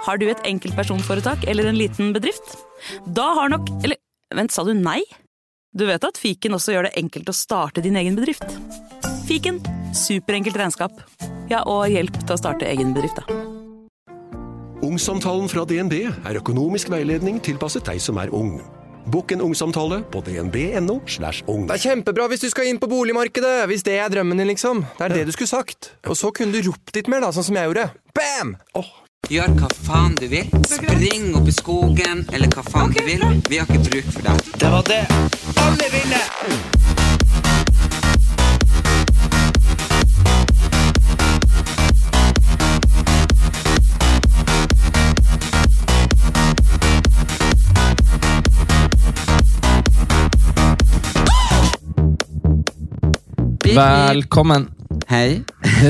Har du et enkeltpersonforetak eller en liten bedrift? Da har nok... Eller, vent, sa du nei? Du vet at Fiken også gjør det enkelt å starte din egen bedrift. Fiken, superenkelt regnskap. Ja, og hjelp til å starte egen bedrift, da. Ungsamtalen fra DNB økonomisk veiledning tilpasset deg som ung. Bokk en ungsamtale på dnb.no/ung. Det kjempebra hvis du skal inn på boligmarkedet, hvis det drømmen din, liksom. Det det du skulle sagt. Og så kunne du ropt litt mer, da, sånn som jeg gjorde. Bam! Gjør hva faen du vil. Spring opp i skogen, eller hva faen du vil. Vi har ikke bruk for deg. Det var det alle ville! Velkommen. Hei.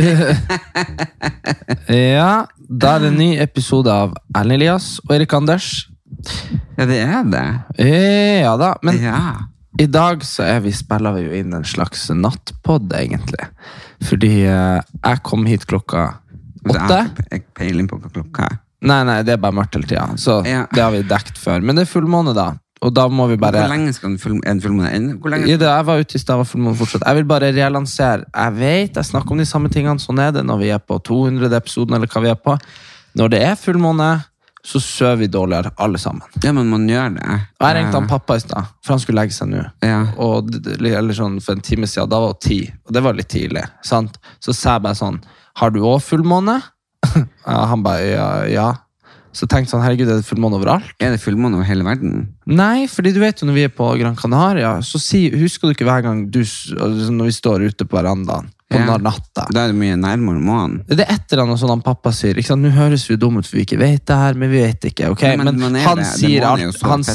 Ja, da det en ny episode av Erlend Elias og Erik Anders. Ja, det det. Ja da, men Ja. I dag så spiller vi jo inn en slags nattpodd egentlig. Fordi jeg kom hit klokka 8. Jeg peiler på hva klokka Nei, det bare mørkt hele tiden. Så Ja. det har vi dekt før. Men det fullmåne da. Og da må vi bare... Hvor lenge skal en fullmåne inn? Hvor lenge? Jeg var ute I sted av fullmåne fortsatt. Jeg vil bare relansere. Jeg snakker om de samme tingene. Sånn det når vi på 200 episoden, eller hva vi på. Når det fullmåne, så søver vi dårligere alle sammen. Ja, men man gjør det. Og jeg ringte han pappa I sted, for han skulle legge seg nå. Ja. Og eller sånn, for en time siden, da var det 10. Og det var litt tidlig, sant? Så sa jeg bare sånn, har du også fullmåne? Ja, han bare, ja. Så tenkte sånn, herregud, det fullmåne overalt? Det fullmåne over hele verden? Nei, fordi du vet jo når vi på Gran Canaria, så husker du ikke hver gang når vi står ute på verandaen, på natta. Da det mye nærmere månen. Det et eller annet sånn han pappa sier, ikke sant? Nå høres vi dumt for vi ikke vet det her, men vi vet ikke, ok? Men han sier alt,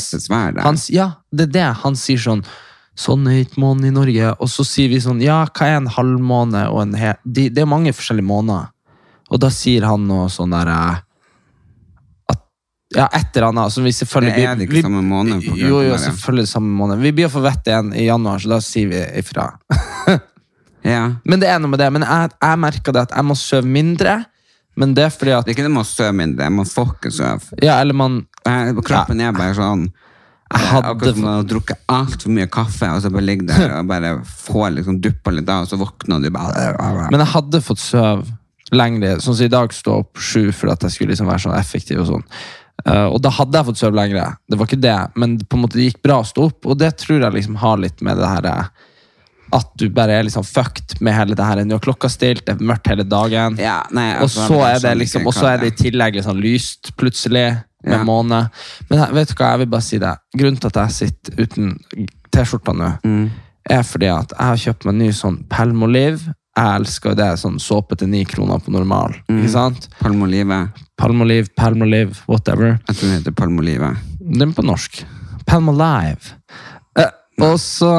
ja, det han sier sånn ikke månen I Norge, og så sier vi sånn, ja, hva en halvmåne og en hel, det mange forskjellige måneder, og da sier han noe sånn der, ja, etter han så vi selvfølgelig... Det ikke samme måned på Jo, selvfølgelig samme måned. Vi blir å få vett igjen I januar, så da sier vi ifra. Ja. Men det noe med det. Men jeg merker det at jeg må søve mindre, men det fordi at... Det ikke det må søve mindre, man får ikke søve. Ja, eller man... Kroppen bare sånn... Akkurat som man har drukket alt for mye kaffe, og så bare ligger der og bare får liksom duppa litt av, og så våkner du bare... Men jeg hadde fått søve lengre, sånn som I dag stå opp 7 for at jeg skulle liksom være sånn effektiv og sånn. Og da hadde jeg fått søv lengre. Det var ikke det, men på en måte det gikk bra å stå opp, og det tror jeg liksom har litt med det her at du bare liksom fucked med hele det her. Nå klokka stilt, det mørkt hele dagen, ja, nei, og så det liksom, og så det I tillegg liksom lyst plutselig med måne. Men vet du hva, jeg vil bare si det. Grunnen til at jeg sitter uten t-skjorta nå, fordi at jeg har kjøpt meg en ny sånn Palmolive. Jeg elsker det, sånn såpe til 9 kroner på normal, ikke sant? Palmolive, whatever. Jeg tror det heter Palmolive. Den på norsk. Palmolive. Og så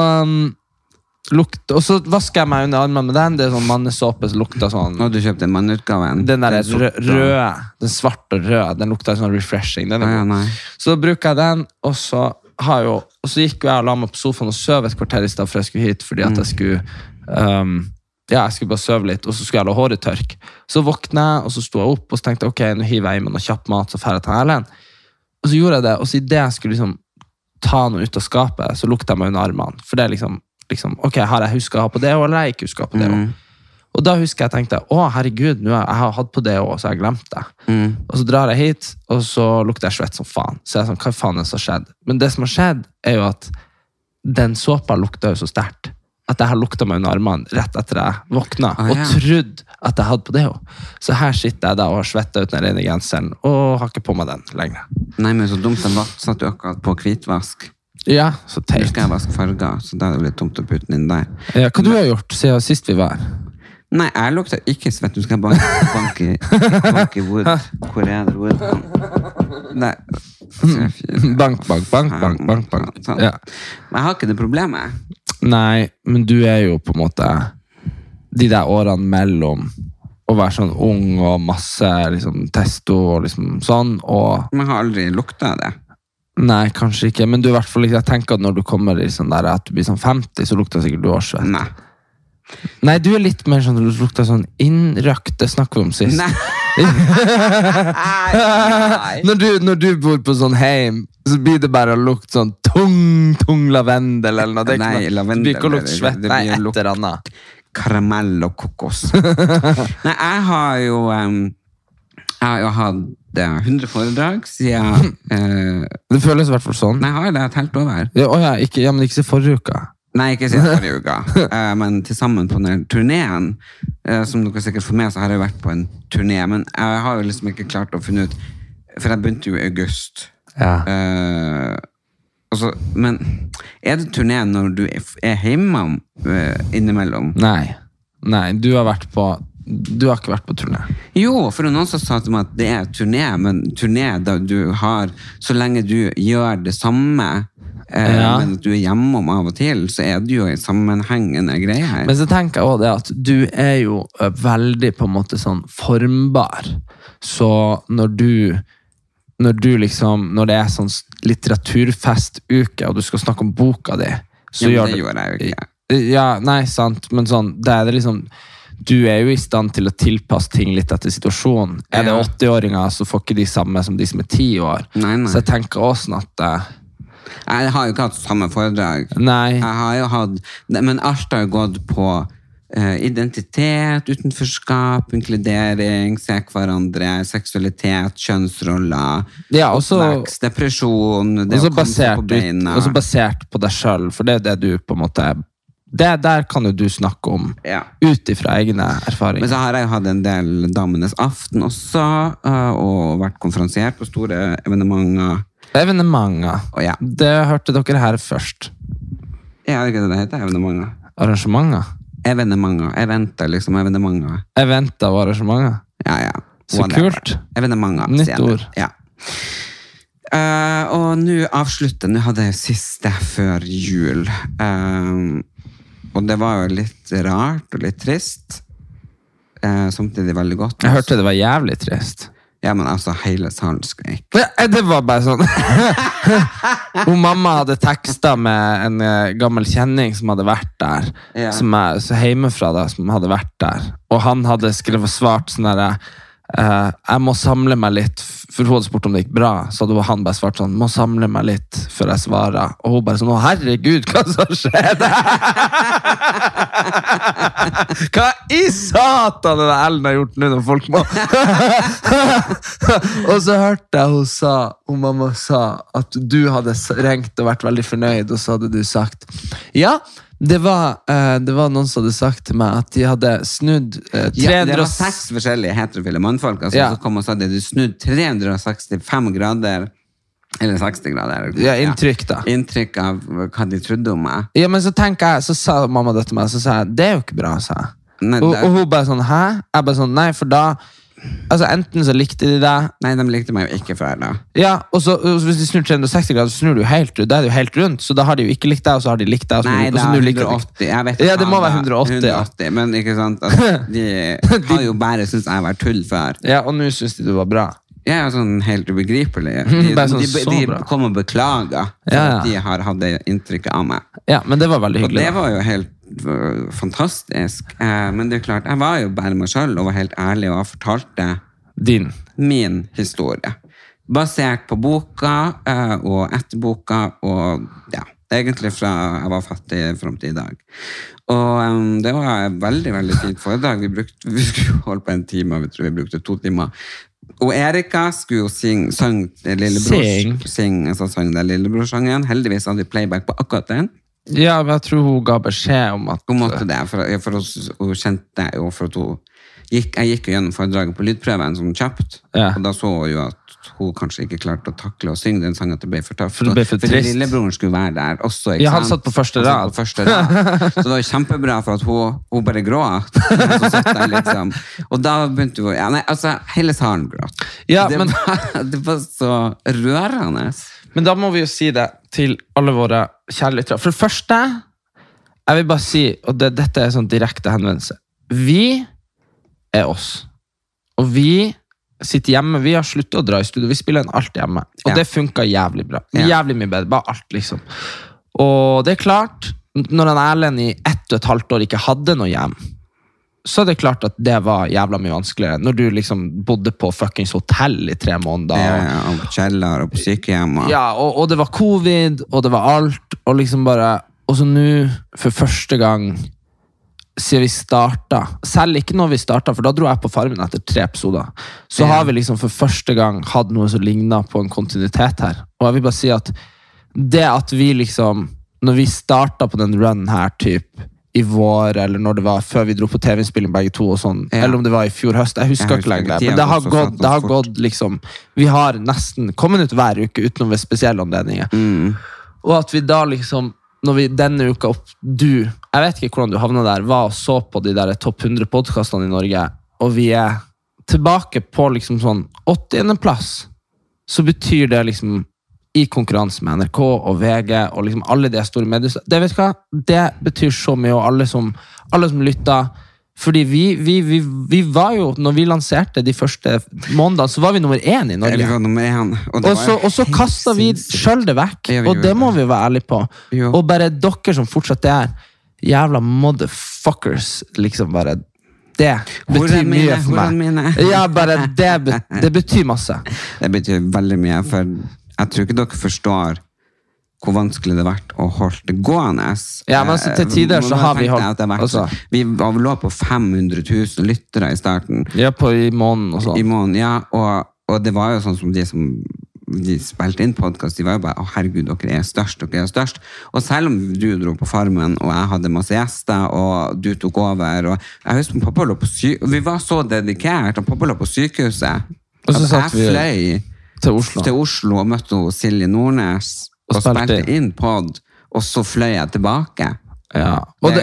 og så vasker jeg meg under armen med den. Det sånn mannesåpe som lukter sånn. Og du kjøpte manneutgaven? Den der røde, den svarte og røde, den lukter sånn refreshing. Den så bruker jeg den, og så gikk jeg og la meg på sofaen og søv et kvarter I stedet for jeg skulle hit, fordi at jeg skulle... jeg skulle bare søve litt, og så skulle jeg la håret tørke. Så våknet jeg, og så stod jeg opp, og så tenkte jeg, ok, nå hiver jeg I meg noe kjapp mat, så ferdig til Erlend. Og så gjorde jeg det, og så I det jeg skulle liksom ta noe ut av skapet, så lukte jeg meg under armene. For det liksom, ok, har jeg husket å ha på det, eller har jeg ikke husket å ha på det også? Og da husker jeg tenkte, herregud, nå jeg har hatt på det også, så jeg glemt det. Og så drar jeg hit, og så lukter jeg svett som faen. Så jeg sånn, hva faen som har skjedd? Men det som har skjedd, jo at den såpa lukter jo så sterkt. At jeg har luktet meg under armene rett etter jeg våkna, og trodd at jeg hadde på det også. Så her sitter jeg da og har svettet ut den rene genseren, og har ikke på meg den lenger. Nei, men så dumt den satt du akkurat på hvitvask. Ja, så teit. Du skal jeg vaske farger, så da det litt tomt å putte den inn der. Ja, hva du har gjort siden sist vi var her? Nei, jeg lukter ikke svett. Du skal banke wood. Hvor det wood? Nei. Bank. Sånn. Ja. Men jeg har ikke det problemet. Nei, men du jo på en måte de der årene mellom å være sånn ung og masse liksom, testo og liksom sånn og... Man har aldri luktet det. Nei, kanskje ikke, men du I hvert fall jeg tenker at når du kommer I sånn der at du blir sånn 50, så lukter sikkert du årsvett. Nei. Nei, du litt mer sånn, du lukter sånn innrøkt, det snakker vi om sist. Nei. Når du bor på sånn heim, så blir det bare å lukte sånn tung lavendel eller noe. Det Nei, lavendel. Det blir ikke å lukte svett. Nei, et eller annet. Karamell og kokos. Nei, jeg har jo hatt 100 foredrag siden... Det føles i hvert fall sånn. Nei, har jeg det et helt over? Men ikke se forrige uka. Nei, ikke siden forrige uka. Men til sammen på denne turnéen, som dere sikkert får med, så har jeg vært på en turné, men jeg har jo liksom ikke klart å finne ut, for jeg begynte jo i august. Ja. Men det turné når du hjemme innimellom? Nei, du har ikke vært på turné. Jo, for noen som sa til meg at det turné, men turné da du har, så lenge du gjør det samme, men at du hjemme av og til, så det jo en sammenhengende greie her. Men så tenker jeg også det at du jo veldig på en måte sånn formbar. Så når det sånn litteraturfestuke, og du skal snakke om boka di, så gjør det. Det gjør jeg jo ikke. Ja, nei, sant, men sånn, det liksom, du jo i stand til å tilpasse ting litt etter situasjonen. Det 80-åringer, så får ikke de samme som de som 10 år. Nei. Så jeg tenker også at jeg har jo ikke hatt samme foredrag. Nei. Jeg har jo hatt, men alt har jo gått på identitet, utenforskap, inkludering, se hverandre, seksualitet, kjønnsroller, oppvekst, depresjon, det å komme seg på beina. Og så basert på deg selv, for det du på en måte... Der kan jo du snakke om ut ifra egne erfaringer. Men så har jeg jo hatt en del Damenes aften også, og vært konferansiert på store evenementer. Det hørte dere her først. Ja, det det heter, evenementer. Arrangementer? Eventer, liksom, evenementer. Eventer og arrangementer? Ja. Så kult. Evenementer. Nytt ord. Ja. Og nå hadde jeg siste før jul. Og det var jo litt rart og litt trist. Samtidig veldig godt. Jeg hørte det var jævlig trist. Ja, men altså, hele salen skrek. Det var bare sånn. Mamma hadde tekstet med en gammel kjenning som hadde vært der. Ja. Som så hjemmefra da, som hadde vært der. Og han hadde skrevet svart sånn der, jeg må samle meg litt, for hun hadde spurt om det gikk bra, så hadde han bare svart sånn, må samle meg litt før jeg svarer. Og hun bare sånn, å herregud, hva som skjedde? Hva i satan det Ellen har gjort nå når folk må? Og så hørte jeg hun mamma sa at du hadde ringt og vært veldig fornøyd, og så hadde du sagt, ja, det var noen som hadde sagt til meg at de hadde snudd 300... Ja, det var 6 forskjellige heterofile mannfolk, så kom og sa at de hadde snudd 365 grader, eller 60 grader. Ja, inntrykk da. Inntrykk av hva de trodde om meg. Ja, men så tenker jeg, så sa mamma det til meg, så sa jeg, det jo ikke bra, sa jeg. Nei, og hun bare sånn, hæ? Jeg bare sånn, nei, for da... Altså, enten så likte de deg. Nei, de likte meg jo ikke før da. Ja, og så hvis de snur 360 grader, så snur du jo helt rundt. Da det jo helt rundt, så da har de jo ikke likt deg, og så har de likt deg. Nei, det er 180. Jeg vet ikke. Ja, det må være 180. Men ikke sant, de har jo bare syntes jeg var tull før. Ja, og nå synes de du var bra. Ja, sånn helt ubegripelig. De kom og beklaget for at de har hatt det inntrykket av meg. Ja, men det var veldig hyggelig. Og det var jo helt fantastisk. Men det klart, jeg var jo bare meg selv og var helt ærlig, og jeg fortalte min historie. Basert på boka og etter boka, og ja, egentlig fra jeg var fattig frem til i dag. Og det var et veldig, veldig fint foredrag. Vi skulle holde på en time, vi tror vi brukte 2 timer. Og Erika skulle jo synge Lillebror-sangen. Heldigvis hadde vi playback på akkurat den. Ja, men jeg tror hun ga beskjed om at... Hun måtte det, for hun kjente jo, for at jeg gikk jo gjennom foredraget på lydprøven sånn kjapt, og da så hun jo at hun kanskje ikke klarte å takle og synge den sangen at det ble for tøft. For det ble for trist. For lillebroren skulle være der også, ikke sant? Ja, han satt på første rad. Så det var jo kjempebra for at hun bare gråt. Så satt der liksom. Og da begynte hun, hele salen gråt. Ja, det var så rørende. Men da må vi jo si det til alle våre kjærligheter. For det første, jeg vil bare si, og dette er sånn direkte henvendelse, vi oss. Og vi sitter hjemme, vi har sluttet å dra i studio, vi spiller inn alt hjemme. Og det funker jævlig bra. Jævlig mye bedre, bare alt liksom. Og det klart, når en Erlend i 1,5 år ikke hadde noe hjem, så det klart at det var jævla mye vanskeligere. Når du liksom bodde på fuckings hotell i 3 måneder. Og på kjeller og på sykehjem. Og det var covid, og det var alt. Og liksom bare... Og så nå, for første gang, siden vi startet, selv ikke når vi startet, for da dro jeg på Farmen etter 3 episoder, så har vi liksom for første gang hatt noe som ligner på en kontinuitet her. Og jeg vil bare si at det at vi liksom, når vi startet på den runnen her, typ i vår, eller når det var før vi dro på TV-innspilling begge to og sånn, eller om det var i fjor høst, jeg husker ikke lenger, men det har gått liksom, vi har nesten kommet ut hver uke utenom ved spesielle anledninger. Og at vi da liksom, når vi denne uka jeg vet ikke hvordan du havnet der, var og så på de der topp 100 podcastene i Norge, og vi tilbake på liksom sånn 80. plass, så betyr det liksom i konkurranse med NRK og VG og liksom alle de store medier. Det vet du hva? Det betyr så mye, og alle som lytter, fordi vi var jo, når vi lanserte de første månedene, så var vi nummer 1 i Norge. Vi var nummer 1. Og så kastet vi selv det vekk, og det må vi være ærlige på. Og bare dere som fortsatt jævla motherfuckers, liksom bare... Det betyr mye for meg. Ja, bare det betyr masse. Det betyr veldig mye, for jeg tror ikke dere forstår hvor vanskelig det har vært å holde det gående. Ja, men altså, til tider så har vi holdt... Vi lå på 500 000 lyttere i starten. Ja, i måneden og sånn. I måneden, ja, og det var jo sånn som de spilte inn podcast, de var jo bare, herregud, dere størst. Og selv om du dro på Farmen, og jeg hadde masse gjester, og du tok over, og jeg husker pappa lå på sykehuset, vi var så dedikert, og pappa lå på sykehuset, og så satt vi fløy til Oslo og møtte Silje Nordnes og spilte inn podd, og så fløy jeg tilbake. Ja.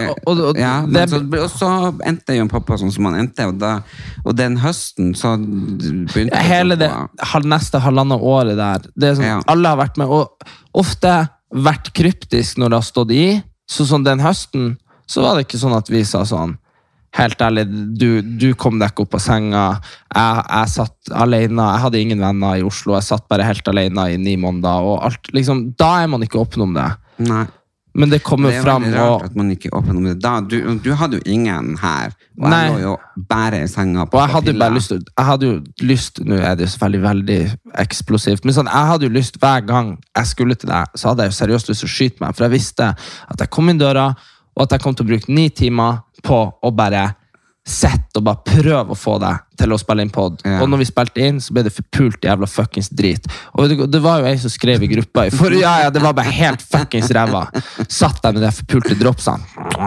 Og så endte jo en pappa sånn som han endte, og den høsten så begynte hele det neste halvandet året der, det sånn, alle har vært med, og ofte vært kryptisk når det har stått i, så sånn den høsten, så var det ikke sånn at vi sa sånn, helt ærlig, du kom deg ikke opp av senga, jeg satt alene, jeg hadde ingen venner i Oslo, jeg satt bare helt alene i 9 måneder, og alt, liksom, da man ikke åpen om det. Nei. Men det kommer fram, det rart at man ikke åpen om det. Du hadde jo ingen her, og jeg lå jo bare i senga på og jeg hadde jo lyst, nå det jo selvfølgelig veldig eksplosivt, men sånn, jeg hadde jo lyst hver gang jeg skulle til deg, så hadde jeg jo seriøst lyst til å skyte meg, for jeg visste at jeg kom inn døra, og at jeg kom til å bruke 9 timer på å bare sette og bare prøve å få deg til å spille inn podd. Og når vi spilte inn, så ble det forpult jævla fuckings drit. Og det var jo jeg som skrev i gruppa for det var bare helt fuckings ræva. Satt der med de forpulte dropsene.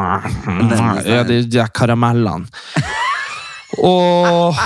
De karamellene. Og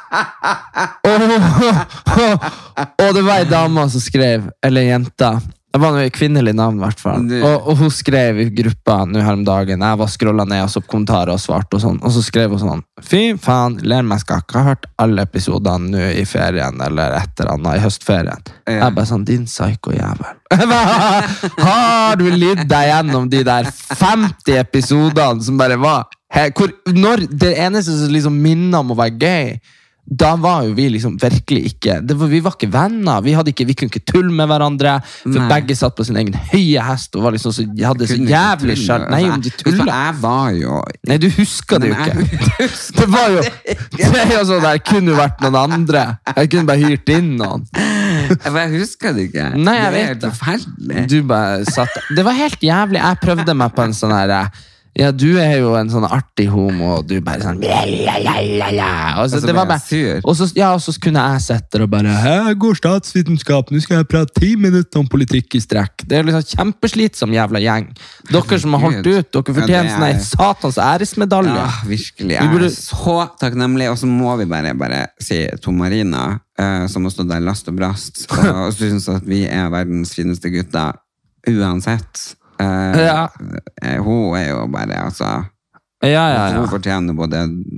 det var en dame som skrev, eller en jenta, det var noe kvinnelig navn i hvert fall. Og hun skrev i gruppa nå her om dagen, jeg var scrollet ned og så opp kommentarer og svart og sånn, og så skrev hun sånn, fy faen, ler meg skakk, jeg har hørt alle episodene nå i ferien, eller etter annet, i høstferien. Jeg bare sånn, din psyko-jævel. Har du lidd deg gjennom de der 50 episodene som bare var, når det eneste som liksom minner om å være gøy, da var jo vi liksom virkelig ikke vi var ikke venner, vi kunne ikke tulle med hverandre, for begge satt på sin egen høye hest og var liksom så, hadde så jævlig skjørt. Nei, om de tuller. Jeg var jo... Nei, du husker det jo ikke. Det var jo... Det er jo sånn der, jeg kunne jo vært noen andre. Jeg kunne bare hyrt inn noen. Jeg husker det ikke. Nei, jeg vet det. Du bare satt... Det var helt jævlig. Jeg prøvde meg på en sånn her... Ja, du jo en sånn artig homo, og du bare sånn og så det var bare og så kunne jeg sette og bare jeg går statsvitenskap, nå skal jeg prate 10 minutter om politikk i strekk. Det liksom kjempeslitsom jævla gjeng. Dere som har holdt ut, dere fortjener sånn en satans æresmedalje. Ja, virkelig. Jeg så takknemlig, og så må vi bare si Tom Marina, som har stått der last og brast, og synes at vi verdens fineste gutter uansett. Hun jo bare altså hun fortjener både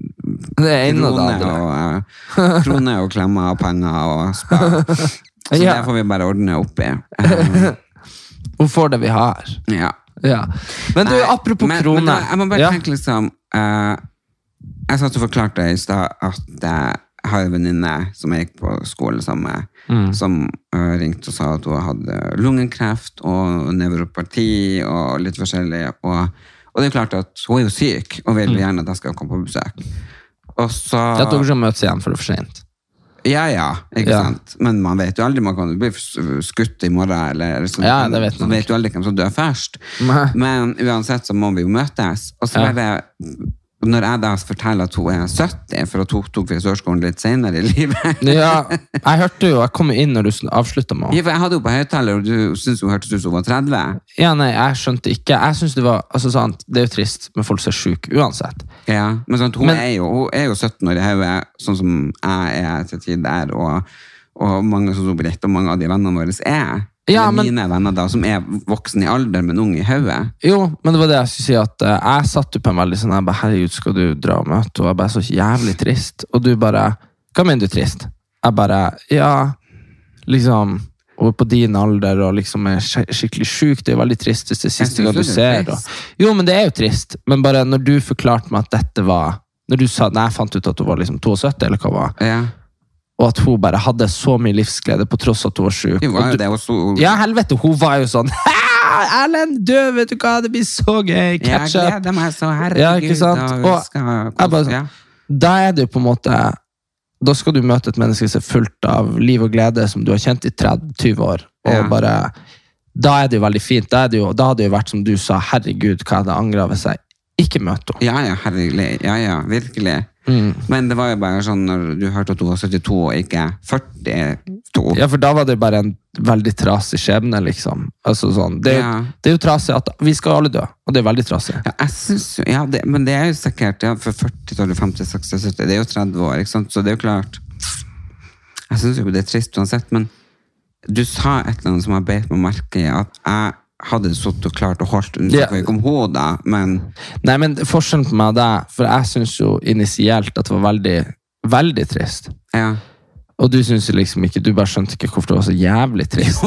kroner og klemmer og penger og spør så det får vi bare ordne opp i. Hun får det vi har. Men du, apropos kroner, jeg må bare tenke liksom jeg satt og forklarte i sted at jeg har en venninne som jeg gikk på skole sammen med, som ringte og sa at hun hadde lungekreft og nevropati og litt forskjellig, og Og det klart at hun jo syk, og vil gjerne at jeg skal komme på besøk. Og så... Det at dere skal møtes igjen for det for sent. Ja, ikke sant? Men man vet jo aldri, man kan bli skutt i morgen, eller sånn. Ja, det vet man. Man vet jo aldri hvem som dør først. Men uansett så må vi jo møtes. Og så det, når jeg da forteller at hun 70, for at hun tok frisørskolen litt senere i livet. Ja, jeg hørte jo, jeg kom inn når du avsluttet med. Ja, for jeg hadde jo på høyttaler, og du synes hun hørtes ut som hun var 30. Ja, nei, jeg skjønte ikke. Jeg synes det var, altså sant, det er jo trist med folk som er syke, uansett. Ja, men sånn, hun er jo 17 år i hodet, sånn som jeg til tid er, og mange som Britt, og mange av de vennene våre er. Ja, mine venner da, som er voksen i alder, men ung i hodet. Jo, men det var det jeg skulle si, at jeg satt på en veldig sånn, jeg bare, herregud, skal du dra og møte? Og jeg bare, så jævlig trist. Og du bare, hva mener du trist? Jeg bare, ja, liksom, og på din alder, og liksom er skikkelig syk, det er veldig trist hvis det siste gang du ser. Jo, men det er jo trist. Men bare når du forklarte meg at dette var, når du sa, nei, jeg fant ut at du var liksom 72, eller hva var? Ja. Og at hun bare hadde så mye livsglede på tross at hun var syk. Ja, helvete, hun var jo sånn Erlend, død, vet du hva, det blir så gøy, catch up. Jeg gleder meg så, herregud. Ja, ikke sant? Og jeg bare sånn, da er det jo på en måte, da skal du møte et menneske som er fullt av liv og glede som du har kjent i 30-20 år, og bare, da er det jo veldig fint, da hadde det jo vært som du sa, herregud, hva det angret ved seg. Ikke møte henne. Ja, herregud, ja, virkelig. Men det var jo bare sånn når du hørte at du var 72 og ikke 42. Ja, for da var det bare en veldig trasig skjebne, liksom. Altså sånn, det er jo trasig at vi skal alle dø, og det er veldig trasig. Ja, jeg synes jo, men det er jo sikkert, for 40, 50, 60, 70, det er jo 30 år, ikke sant? Så det er jo klart, jeg synes jo det er trist uansett, men du sa et eller annet som har beit meg merke i, at jeg hadde suttet og klart å holdt ikke om hodet, men... Nei, men forskjellen på meg og deg, for jeg synes jo initielt at det var veldig, veldig trist. Ja. Og du synes jo liksom ikke, du bare skjønte ikke hvorfor det var så jævlig trist.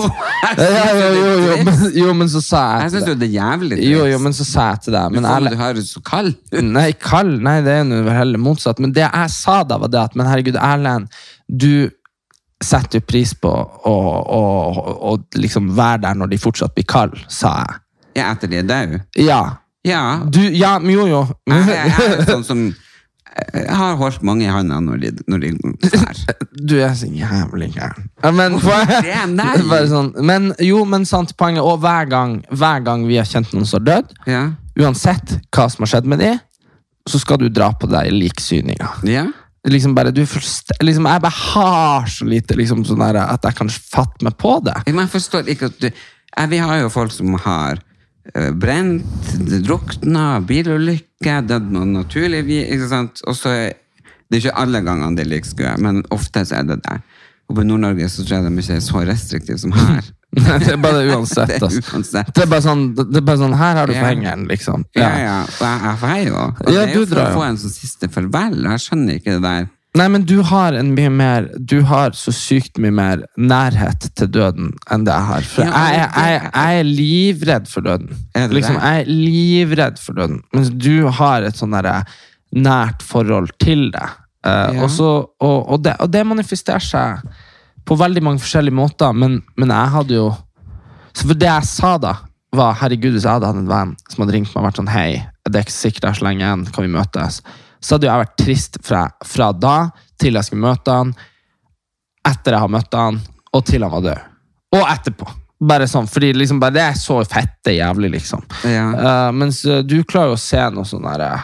Jo, men så sa jeg... Jeg synes jo det er jævlig trist. Jo, men så sa jeg til deg... Du høres så kald. Nei, det er jo heller motsatt. Men det jeg sa da var det at, men herregud, Erlend, du... setter jo pris på og liksom være der når de fortsatt blir kald, sa jeg. Ja, etter de er død? Ja. Du, men jo. Jeg er sånn som jeg har holdt mange i hånden når de er. Du er så jævlig gæren. Men bare sånn, men sant poenget, og hver gang vi har kjent noen som er død, uansett hva som har skjedd med de, så skal du dra på deg liksyninger. Ja. Liksom bare, liksom, jeg bare har så lite liksom, sånn der, at jeg kan fatte meg på det. Men jeg forstår ikke at vi har jo folk som har brent, drukna, bilulykke, dødd noe naturlig, ikke sant? Og så det er ikke alle gangene det likskue, men ofte så er det der. Og på Nord-Norge så tror jeg de ikke er så restriktive som her. Det er bare uansett. Det er bare sånn, her har du fengeren, liksom. Ja. Og jeg får jo. Og det er jo for å få en sånn siste farvel. Jeg skjønner ikke det der. Nei, men du har du har så sykt mye mer nærhet til døden enn det jeg har. For jeg er livredd for døden. Liksom, jeg er livredd for døden. Mens du har et sånn der nært forhold til det. Og det manifesterer seg på veldig mange forskjellige måter, men jeg hadde jo... Så for det jeg sa da, var, herregud, hvis jeg hadde hatt en venn som hadde ringt meg og vært sånn, hei, det er ikke sikkert det er så lenge igjen, kan vi møtes? Så hadde jeg vært trist fra da til jeg skulle møte han, etter jeg har møtt han, og til han var død. Og etterpå. Bare sånn, fordi liksom, bare, det er så fette jævlig, liksom. Mens du klarer jo å se noe sånn der...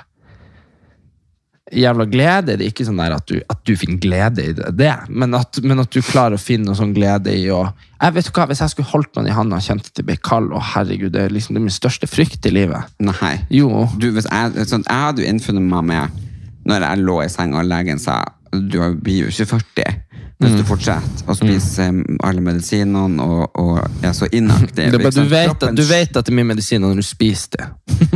jævla glede, det er ikke sånn der at du finner glede i det, men at du klarer å finne noe sånn glede i, og jeg vet hva, hvis jeg skulle holdt noen i handen og kjent at det ble kald, og herregud, det er liksom det min største frykt i livet. Nei. Jo. Jeg hadde jo innfunnet meg med, når jeg lå i seng og legen sa, du blir jo ikke 40, hvis du fortsetter å spise alle medisinene og er så inaktiv. Liksom. Du vet at det er mye medisiner når du spiser det.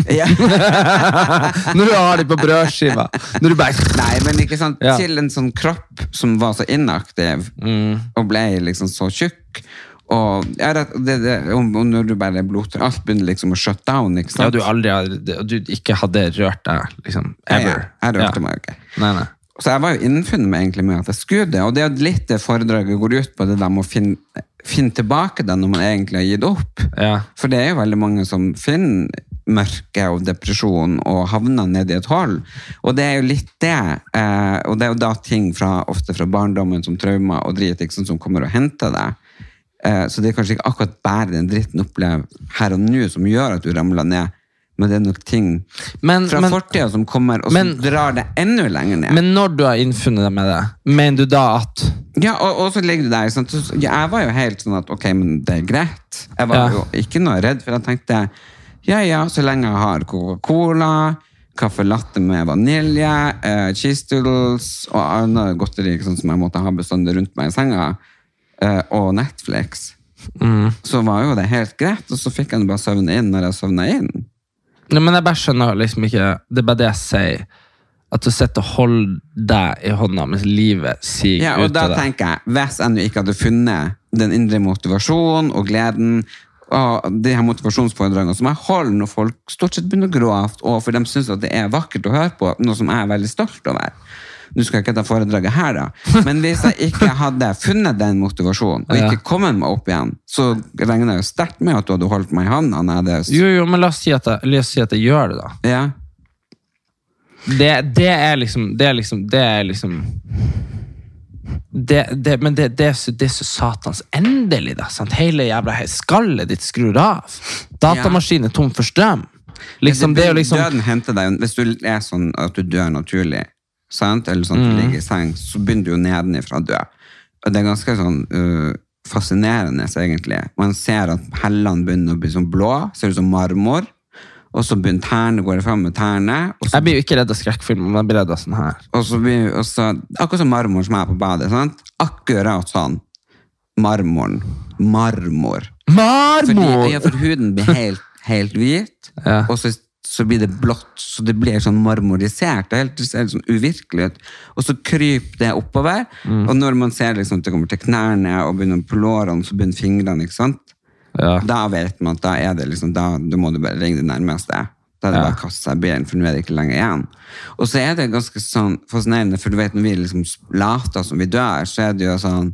Når du har det på brødskiva. Når du bare... Nei, men ikke sant, til en sånn kropp som var så inaktiv og ble liksom så tjukk. Og når du bare blodtør, alt begynner liksom å shut down, ikke sant? Ja, du ikke hadde rørt deg, liksom, ever. Jeg rørte meg ikke. Nei. Så jeg var jo innfunnet meg egentlig med at jeg skulle det, og det er litt det foredraget går ut på det der med å finne tilbake det når man egentlig har gitt opp. Ja. For det er jo veldig mange som finner mørke og depresjon og havnet ned i et hold. Og det jo litt det, og det jo da ting ofte fra barndommen som traumer og drit, ikke sant, som kommer og henter deg. Så det kanskje ikke akkurat bare den dritten opplever her og nå som gjør at du ramler ned, men det nok ting fra fortiden som kommer og som drar det enda lenger ned. Men når du har innfunnet deg med det, mener du da at... Ja, og så ligger du der, sant? Jeg var jo helt sånn at, ok, men det greit. Jeg var jo ikke noe redd, for jeg tenkte, ja, så lenge jeg har Coca-Cola, kaffe latte med vanilje, cheese doodles og annet godteri som jeg måtte ha bestandig rundt meg i senga, og Netflix, så var jo det helt greit, og så fikk jeg bare søvne inn når jeg søvnet inn. Nei, men jeg bare skjønner liksom ikke, det bare det jeg sier, at du sitter og holder deg i hånda mens livet siger ut av det. Ja, og da tenker jeg, hvis jeg nå ikke hadde funnet den indre motivasjonen og gleden, og de her motivasjonsforedragene som jeg holder når folk stort sett begynner å gråte, og for de synes at det vakkert å høre på, noe som jeg veldig stolt over. Nå skal jeg ikke ta foredraget her da, men hvis jeg ikke hadde funnet den motivasjonen, og ikke kommet meg opp igjen, så regner jeg jo sterkt med at du hadde holdt meg i hånda. Jo, men la oss si at jeg gjør det da. Ja. Det er så satans endelig da, sant? Hele jævla skallet ditt skrur av. Datamaskinen tom for strøm. Liksom, det liksom... Døden henter deg, hvis du sånn at du dør naturlig, sant? Eller sånn at du ligger i seng, så begynner du jo nedenifra å dø. Og det ganske sånn fascinerende egentlig. Man ser at hellene begynner å bli sånn blå, ser ut som marmor, og så begynner tærne, går det frem med tærne. Jeg blir jo ikke redd av skrekkfilm, men jeg blir redd av sånn her. Og så akkurat som marmor som på badet, sant? Akkurat sånn. Marmor! For huden blir helt hvit, og så blir det blått, så det blir sånn marmorisert, det ser sånn uvirkelig ut. Og så kryper det oppover, og når man ser liksom, det kommer til knærne og begynner på lårene, så begynner fingrene, ikke sant? Ja. Da vet man at da det liksom, da må du bare ringe det nærmeste. Da det bare kastet seg bilen, for nå det ikke lenger igjen. Og så det ganske sånn fascinerende, for du vet, når vi liksom later som vi dør, så det jo sånn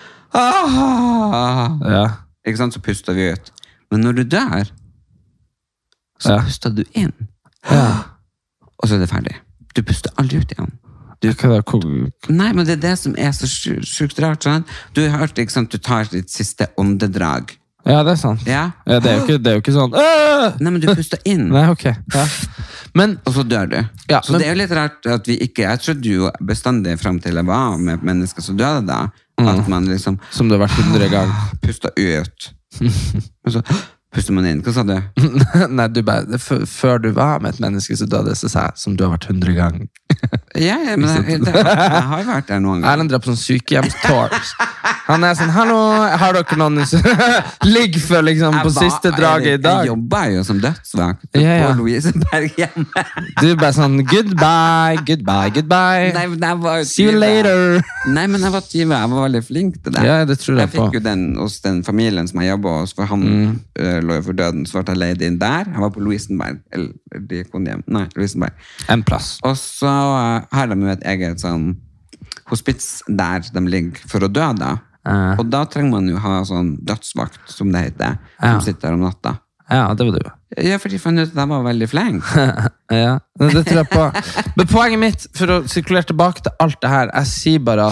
ikke sant, så puster vi ut. Men når du dør, så puster du inn. Og så det ferdig. Du puster aldri ut igjen. Nei, men det det som så sjukt rart, sånn. Du har hørt, ikke sant, du tar ditt siste åndedrag. Ja, det sant. Ja, det jo ikke sånn Nei, men du puster inn. Nei, ok. Men, og så dør du. Så det jo litt rart at vi ikke... Jeg trodde jo bestandig frem til jeg var med mennesker som døde da, at man liksom... Som du har vært 100 ganger. Pustet ut. Og så puster man inn. Hva sa du? Nei, du bare... Før du var med et menneske så døde det seg som du har vært 100 ganger. Ja, men jeg har jo vært der noen ganger. Erlend drar på sånn sykehjemstår. Han sånn, hallo, har dere noen ligg for liksom på siste draget i dag? Jeg jobber jo som dødsvakt på Lovisenberg hjemme. Du bare sånn, goodbye. Nei, see you later. Nei, men jeg var veldig flink til det. Ja, det tror jeg på. Jeg fikk jo den hos den familien som jeg jobbet hos, for han lå jo for døden, så ble jeg leid inn der. Han var på Lovisenberg, eller Diakonhjem. Nei, Lovisenberg. En plass. Og så har de jo et eget sånn hospits der de ligger for å dø da. Og da trenger man jo ha sånn dødsvakt, som det heter, som sitter der om natta. Ja, det var det jo. Ja, for de fant ut at jeg var veldig flink. Ja, det tror jeg på. Men poenget mitt, for å sirkulere tilbake til alt det her, jeg sier bare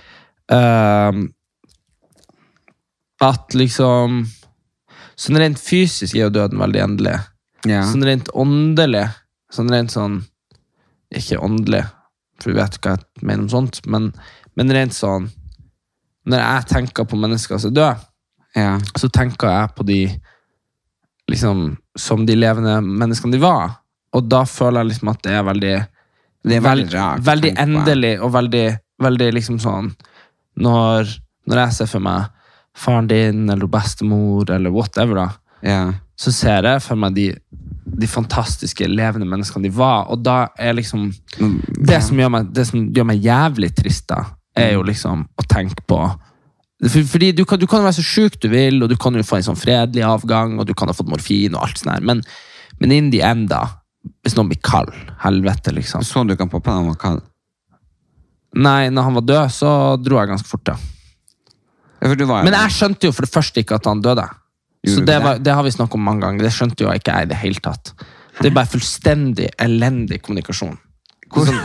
at liksom sånn rent fysisk jo døden veldig endelig. Sånn rent åndelig, sånn rent sånn ikke åndelig, for vi vet ikke hva jeg mener om sånt, men rent sånn, når jeg tenker på mennesker som dør, så tenker jeg på de liksom, som de levende menneskene de var, og da føler jeg liksom at det veldig rart, veldig endelig, og veldig liksom sånn, når jeg ser for meg faren din, eller bestemor, eller whatever da, så ser jeg for meg de fantastiske levende menneskene de var, og da liksom det som gjør meg jævlig trist da, jo liksom å tenke på, fordi du kan være så syk du vil, og du kan jo få en sånn fredelig avgang, og du kan ha fått morfin og alt sånt her, men in the end da, hvis noen blir kald, helvete liksom. Så du kan poppa han var kald? Nei, når han var død, så dro jeg ganske fort da. Men jeg skjønte jo for det første ikke at han døde. Så det har vi snakket om mange ganger. Det skjønte jo ikke jeg i det hele tatt. Det bare fullstendig elendig kommunikasjon. Hvordan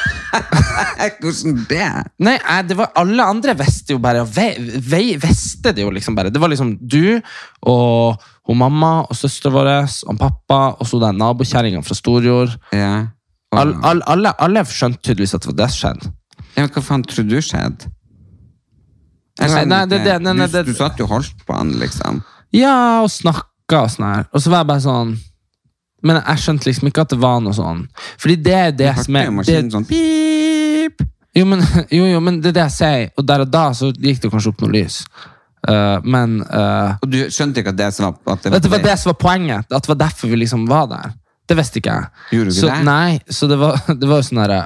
det? Nei, det var alle andre visste jo bare, visste det jo liksom bare. Det var liksom du og mamma og søster vår og pappa, og så den nabokjæringen fra Storjord. Ja. Alle skjønte tydeligvis at det var det som skjedde. Ja, hva faen tror du skjedde? Du satt jo holdt på han, liksom. Ja, og snakket og sånn her. Og så var jeg bare sånn, men jeg skjønte liksom ikke at det var noe sånn. Fordi det det som Du hørte jo maskinen sånn, pip! Jo, men det jeg sier, og der og da så gikk det kanskje opp noe lys. Og du skjønte ikke at det som var... At det var det som var poenget, at det var derfor vi liksom var der. Det visste ikke jeg. Gjorde du ikke det? Nei, så det var jo sånn der...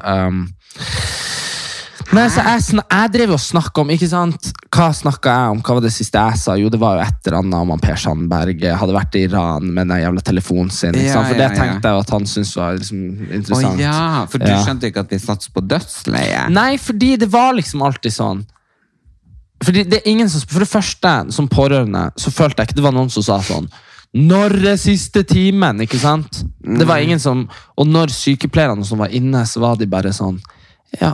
Nei, så jeg drev og snakket om, ikke sant? Hva snakket jeg om? Hva var det siste jeg sa? Jo, det var jo et eller annet om Per Sandberg hadde vært i Iran med den jævla telefonen sin, ikke sant? For det tenkte jeg at han syntes var liksom interessant. Ja, for du skjønte ikke at vi sats på dødsleie? Nei, fordi det var liksom alltid sånn. Fordi det ingen som... For det første, som pårørende, så følte jeg ikke det var noen som sa sånn når siste timen, ikke sant? Det var ingen som... Og når sykepleierne som var inne, så var de bare sånn ja,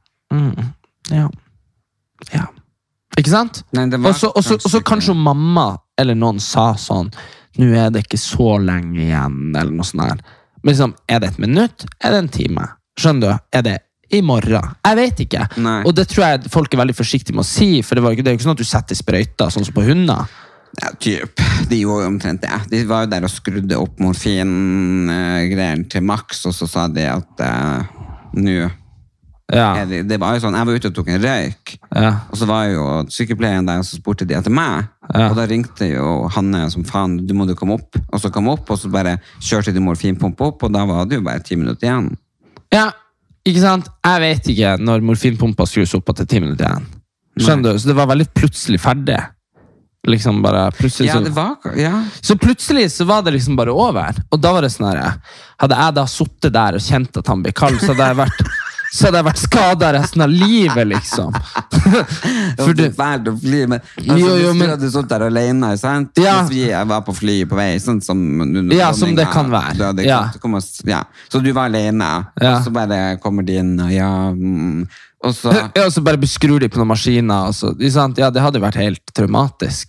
ikke sant? Nei, og så kanskje mamma eller noen sa sånn nå det ikke så lenge igjen eller noe sånt her. Men liksom, det et minutt? Det en time? Skjønner du? Det i morgen? Jeg vet ikke. Nei. Og det tror jeg folk veldig forsiktige med å si, for det er jo ikke sånn at du setter sprøyter sånn som på hunder. Ja, typ. De gjorde jo omtrent det. De var jo der og skrudde opp morfin-greier til maks, og så sa de at nå det var jo sånn, jeg var ute og tok en røyk og så var jo sykepleieren der og så spurte de etter meg og da ringte jo Hanne som faen, du må komme opp og så kom opp og så bare kjørte de morfinpumpe opp og da var det jo bare 10 minutter igjen ikke sant? Jeg vet ikke når morfinpumpa skrus opp til 10 minutter igjen skjønner du? Så det var veldig plutselig ferdig liksom bare plutselig så plutselig så var det liksom bare over og da var det sånn her hadde jeg da suttet der og kjent at han ble kald så hadde jeg vært skadet resten av livet, liksom. For det er fælt å fly, men hvis du hadde suttet der alene, sant? Hvis vi var på fly på vei, sånn som... som det kan være. Så du var alene, og så bare kommer de inn, og så... og så bare beskrur de på noen maskiner, og så, det hadde vært helt traumatisk.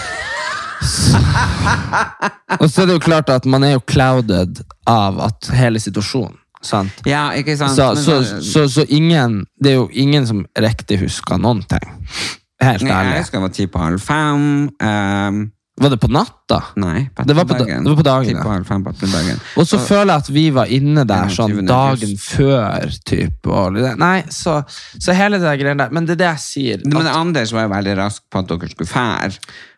Og så det jo klart at man jo clouded av at hele situasjonen sant? Ja, ikke sant? Så ingen, det jo ingen som riktig husker noen ting. Helt ærlig. Jeg husker det var 10:05. Var det på natta? Nei, det var på dagen. 10:05 på dagen. Og så føler jeg at vi var inne der sånn dagen før, typ. Nei, så hele det der greiene der. Men det jeg sier... Men Anders var jo veldig rask på at dere skulle fære.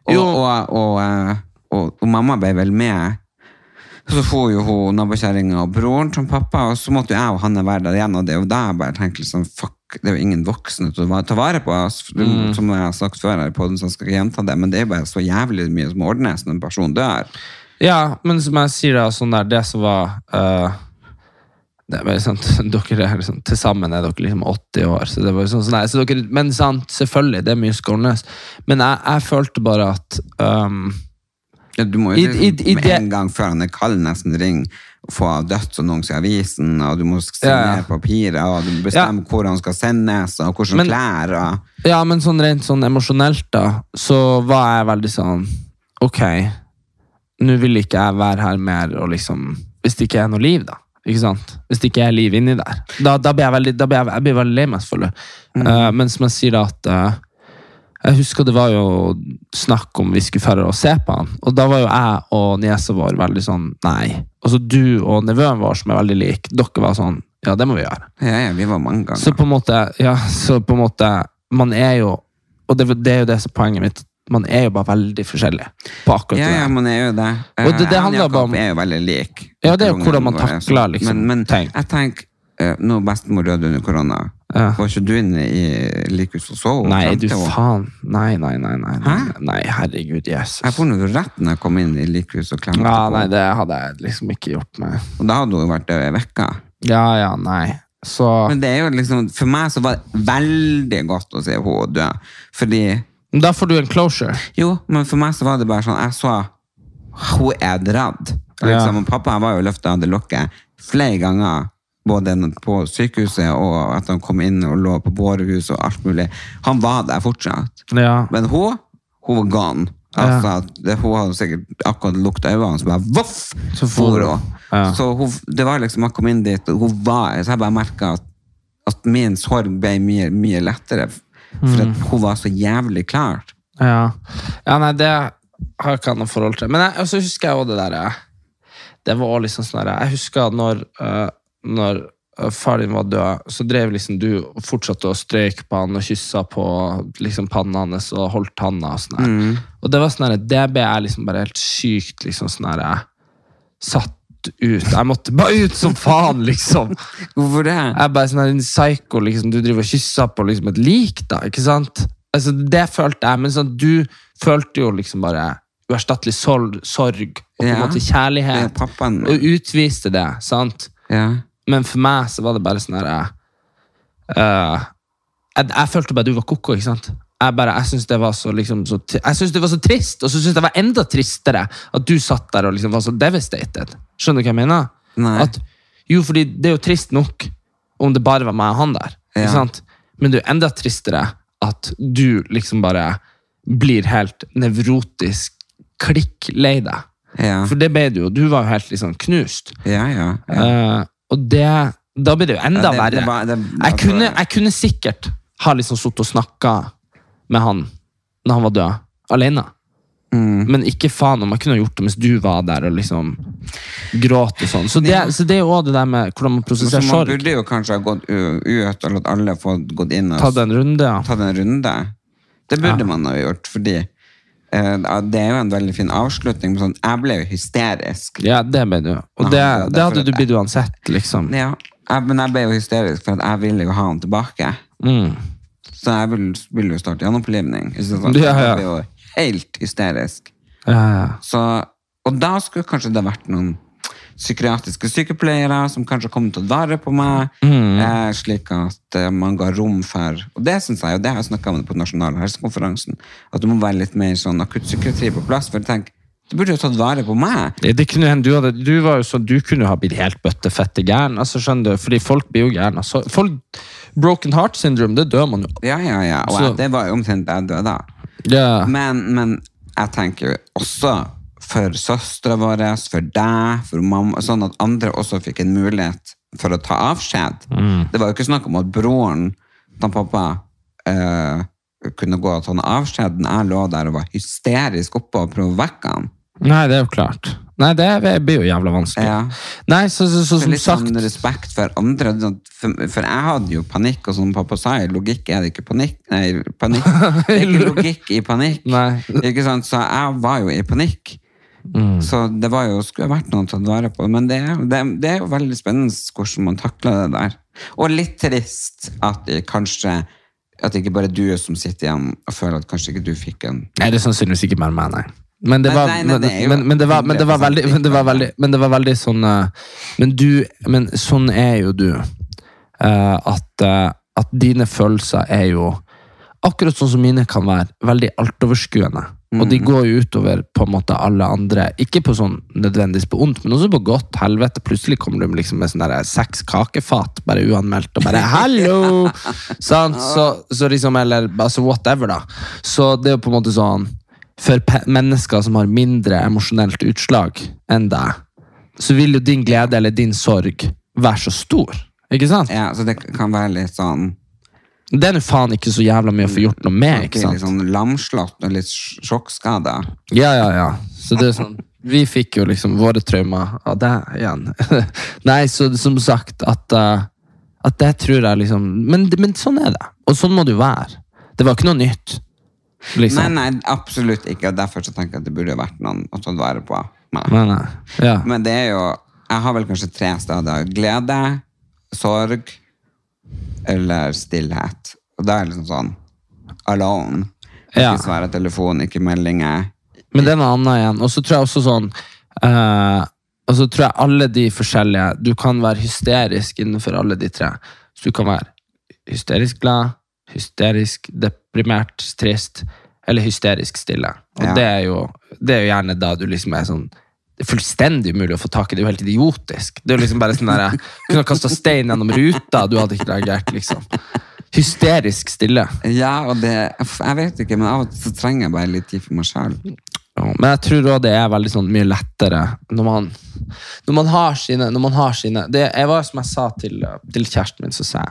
Og mamma ble vel med. Så får jo hun nabokjæringen og broren som pappa, og så måtte jo jeg og Hanne være der igjen, og det er jo da jeg bare tenkte liksom, fuck, det er jo ingen voksne til å ta vare på oss, som jeg har sagt før her på den, så skal jeg gjenta det, men det er jo bare så jævlig mye som ordnes når en person dør. Ja, men som jeg sier da, sånn der, det som var, det er bare sånn, dere liksom, til sammen dere liksom 80 år, så det var jo sånn, så dere, men sant, selvfølgelig, det er mye skal ordnes, men jeg følte bare at, du må jo med en gang før han kald nesten ring og få dødsannonse i avisen, og du må signere papirer, og du bestemmer hvor han skal sendes, og hvordan klær. Ja, men sånn rent sånn emosjonelt da, så var jeg veldig sånn, ok, nå vil ikke jeg være her mer, og liksom, hvis det ikke er noe liv da, ikke sant? Hvis det ikke er liv inni der, da blir jeg veldig lei meg, selvfølgelig. Men som jeg sier da at jeg husker det var jo snakk om vi skulle færre og se på han, og da var jo jeg og niesa vår veldig sånn, nei. Og så du og nevøen vår som veldig lik, dere var sånn, ja, det må vi gjøre. Ja, vi var mange ganger. Så på en måte, man jo, og det er jo det som er poenget mitt, man jo bare veldig forskjellig på akkurat det. Ja, man jo det. Og det handler bare om... jo veldig lik. Ja, det jo hvordan man takler liksom men jeg tenker, nå bestemor døde under korona, var ikke du inne i likhus og sove? Nei, du faen. Nei. Nei, herregud, Jesus. Jeg får noe rett når jeg kom inn i likhus og klemte på. Nei, det hadde jeg liksom ikke gjort meg. Og da hadde du vært der i vekka. Ja, nei. Så... Men det jo liksom, for meg så var det veldig godt å se henne dø, fordi... Da får du en closure. Jo, men for meg så var det bare sånn, jeg så hun dratt. Liksom. Og pappa var jo løftet av det lokket flere ganger, både på sykehuset og at han kom inn og lå på bårehus og alt mulig. Han var der fortsatt. Men hun var gone. Altså, hun hadde sikkert akkurat luktet øynene, så bare voff! Så for hun. Så det var liksom, han kom inn dit, og så jeg bare merket at min sorg ble mye, mye lettere, for at hun var så jævlig klar. Ja, nei, det har jeg ikke noe forhold til. Men så husker jeg også det der, det var også liksom sånn der, jeg husker når far din var død, så drev liksom du og fortsatte å strøyke på han og kyssa på liksom pannen hans og holdt handa og sånn der. Og det var sånn der, det ble jeg liksom bare helt sykt liksom sånn der, satt ut. Jeg måtte bare ut som faen, liksom. Hvorfor det? Jeg bare sånn en psyko, liksom. Du driver og kysser på liksom et lik, da, ikke sant? Altså, det følte jeg, men sånn, du følte jo liksom bare uerstattelig sorg og på en måte kjærlighet, og utviste det, sant? Ja. Men for meg så var det bare sånn her, jeg følte bare du var koko, ikke sant? Jeg synes det var så liksom jeg synes det var så trist, og så synes det var enda tristere at du satt der og liksom var så devastated. Skjønner du hva jeg mener? Nei. Jo, fordi det er jo trist nok om det bare var meg og han der, ikke sant? Men det er jo enda tristere at du liksom bare blir helt nevrotisk klikk-lei deg. For det ble du var jo helt liksom knust. Og da ble det jo enda verre. Jeg kunne sikkert ha liksom sutt og snakket med han når han var død, alene. Men ikke faen om jeg kunne ha gjort det mens du var der og liksom gråt og sånn. Så det er jo også det der med hvordan man prosesserer sorg. Man burde jo kanskje ha gått ut og latt alle få gått inn og tatt en runde. Det burde man ha gjort, fordi det er jo en veldig fin avslutning, men sånn, jeg ble jo hysterisk. Ja, det ble du. Og det hadde du blitt uansett, liksom. Ja, men jeg ble jo hysterisk for at jeg ville jo ha han tilbake. Så jeg ville jo starte gjenopplivning. Jeg ble jo helt hysterisk. Så, og da skulle kanskje det vært noen psykiatriske sykepleiere som kanskje kom til å vare på meg, slik at man ga rom for, og det synes jeg, og det har jeg snakket om på nasjonale helsekonferansen, at det må være litt mer sånn akuttpsykiatri på plass, for jeg tenker, du burde jo tatt vare på meg. Det kunne hende, du var jo sånn, du kunne ha blitt helt bøttefette gæren, altså skjønner du, fordi folk blir jo gæren, altså, broken heart syndrome, det dør man jo. Ja, og det var jo omtrent det jeg døde da. Men jeg tenker jo også for søstre våre, for deg, for mamma, sånn at andre også fikk en mulighet for å ta avskjed. Det var jo ikke snakk om at broren, da pappa, kunne gå og ta en avskjed, når jeg lå der og var hysterisk oppe og prøve å vekke han. Nei, det er jo klart. Nei, det blir jo jævla vanskelig. Nei, så som litt sagt... sånn respekt for andre, for jeg hadde jo panikk, og som pappa sa, logikk er det ikke panikk. Nei, panikk. Det er ikke logikk i panikk. Ikke sant? Så jeg var jo i panikk. Så det var jo, skulle vært noe å ta vare på, men det er jo veldig spennende hvordan man takler det der. Og litt trist at det kanskje, at det ikke bare du som sitter igjen og føler at kanskje ikke du fikk en... Nei, det er sannsynligvis ikke mer med, nei. Men det var veldig sånn, men sånn er jo du, at dine følelser er jo akkurat sånn som mine kan være veldig altoverskuende, og de går jo utover på en måte alle andre, ikke på sånn nødvendigvis på ondt, men også på godt helvete. Plutselig kommer du liksom med sånn der 6 kakefat, bare uanmeldt, og bare hallo, sant? Så liksom, eller altså whatever da, så det er jo på en måte sånn, for mennesker som har mindre emosjonelt utslag enn deg, så vil jo din glede eller din sorg være så stor, ikke sant? Ja, så det kan være litt sånn... Det er jo faen ikke så jævla mye å få gjort noe med, ikke sant? Litt sånn lamslått og litt sjokkskada. Ja. Så det er sånn, vi fikk jo liksom våre traumer av det igjen. Nei, så som sagt, at det tror jeg liksom... Men sånn er det, og sånn må det jo være. Det var ikke noe nytt. Liksom. Nei, absolutt ikke, og derfor så tenker jeg at det burde vært noen å ta vare på. Nei. Ja. Men det er jo, jeg har vel kanskje 3 stadier: glede, sorg eller stillhet. Og det er liksom sånn alone, ikke svare telefon, ikke meldinger. Men det er noe annet igjen, og så tror jeg også sånn og så tror jeg alle de forskjellige, du kan være hysterisk innenfor alle de 3, så du kan være hysterisk glad, hysterisk deprimert, trist, eller hysterisk stille. Og det er jo gjerne da du liksom er sånn det fullstendig umulig å få tak i, det jo helt idiotisk. Det jo liksom bare sånn der, kunne ha kastet stein gjennom ruta, du hadde ikke reagert, liksom. Hysterisk stille. Ja, og jeg vet ikke, men av og til så trenger jeg bare litt tid for meg selv. Ja, men jeg tror også det veldig sånn mye lettere når man har sine jeg var som jeg sa til kjæresten min, så sa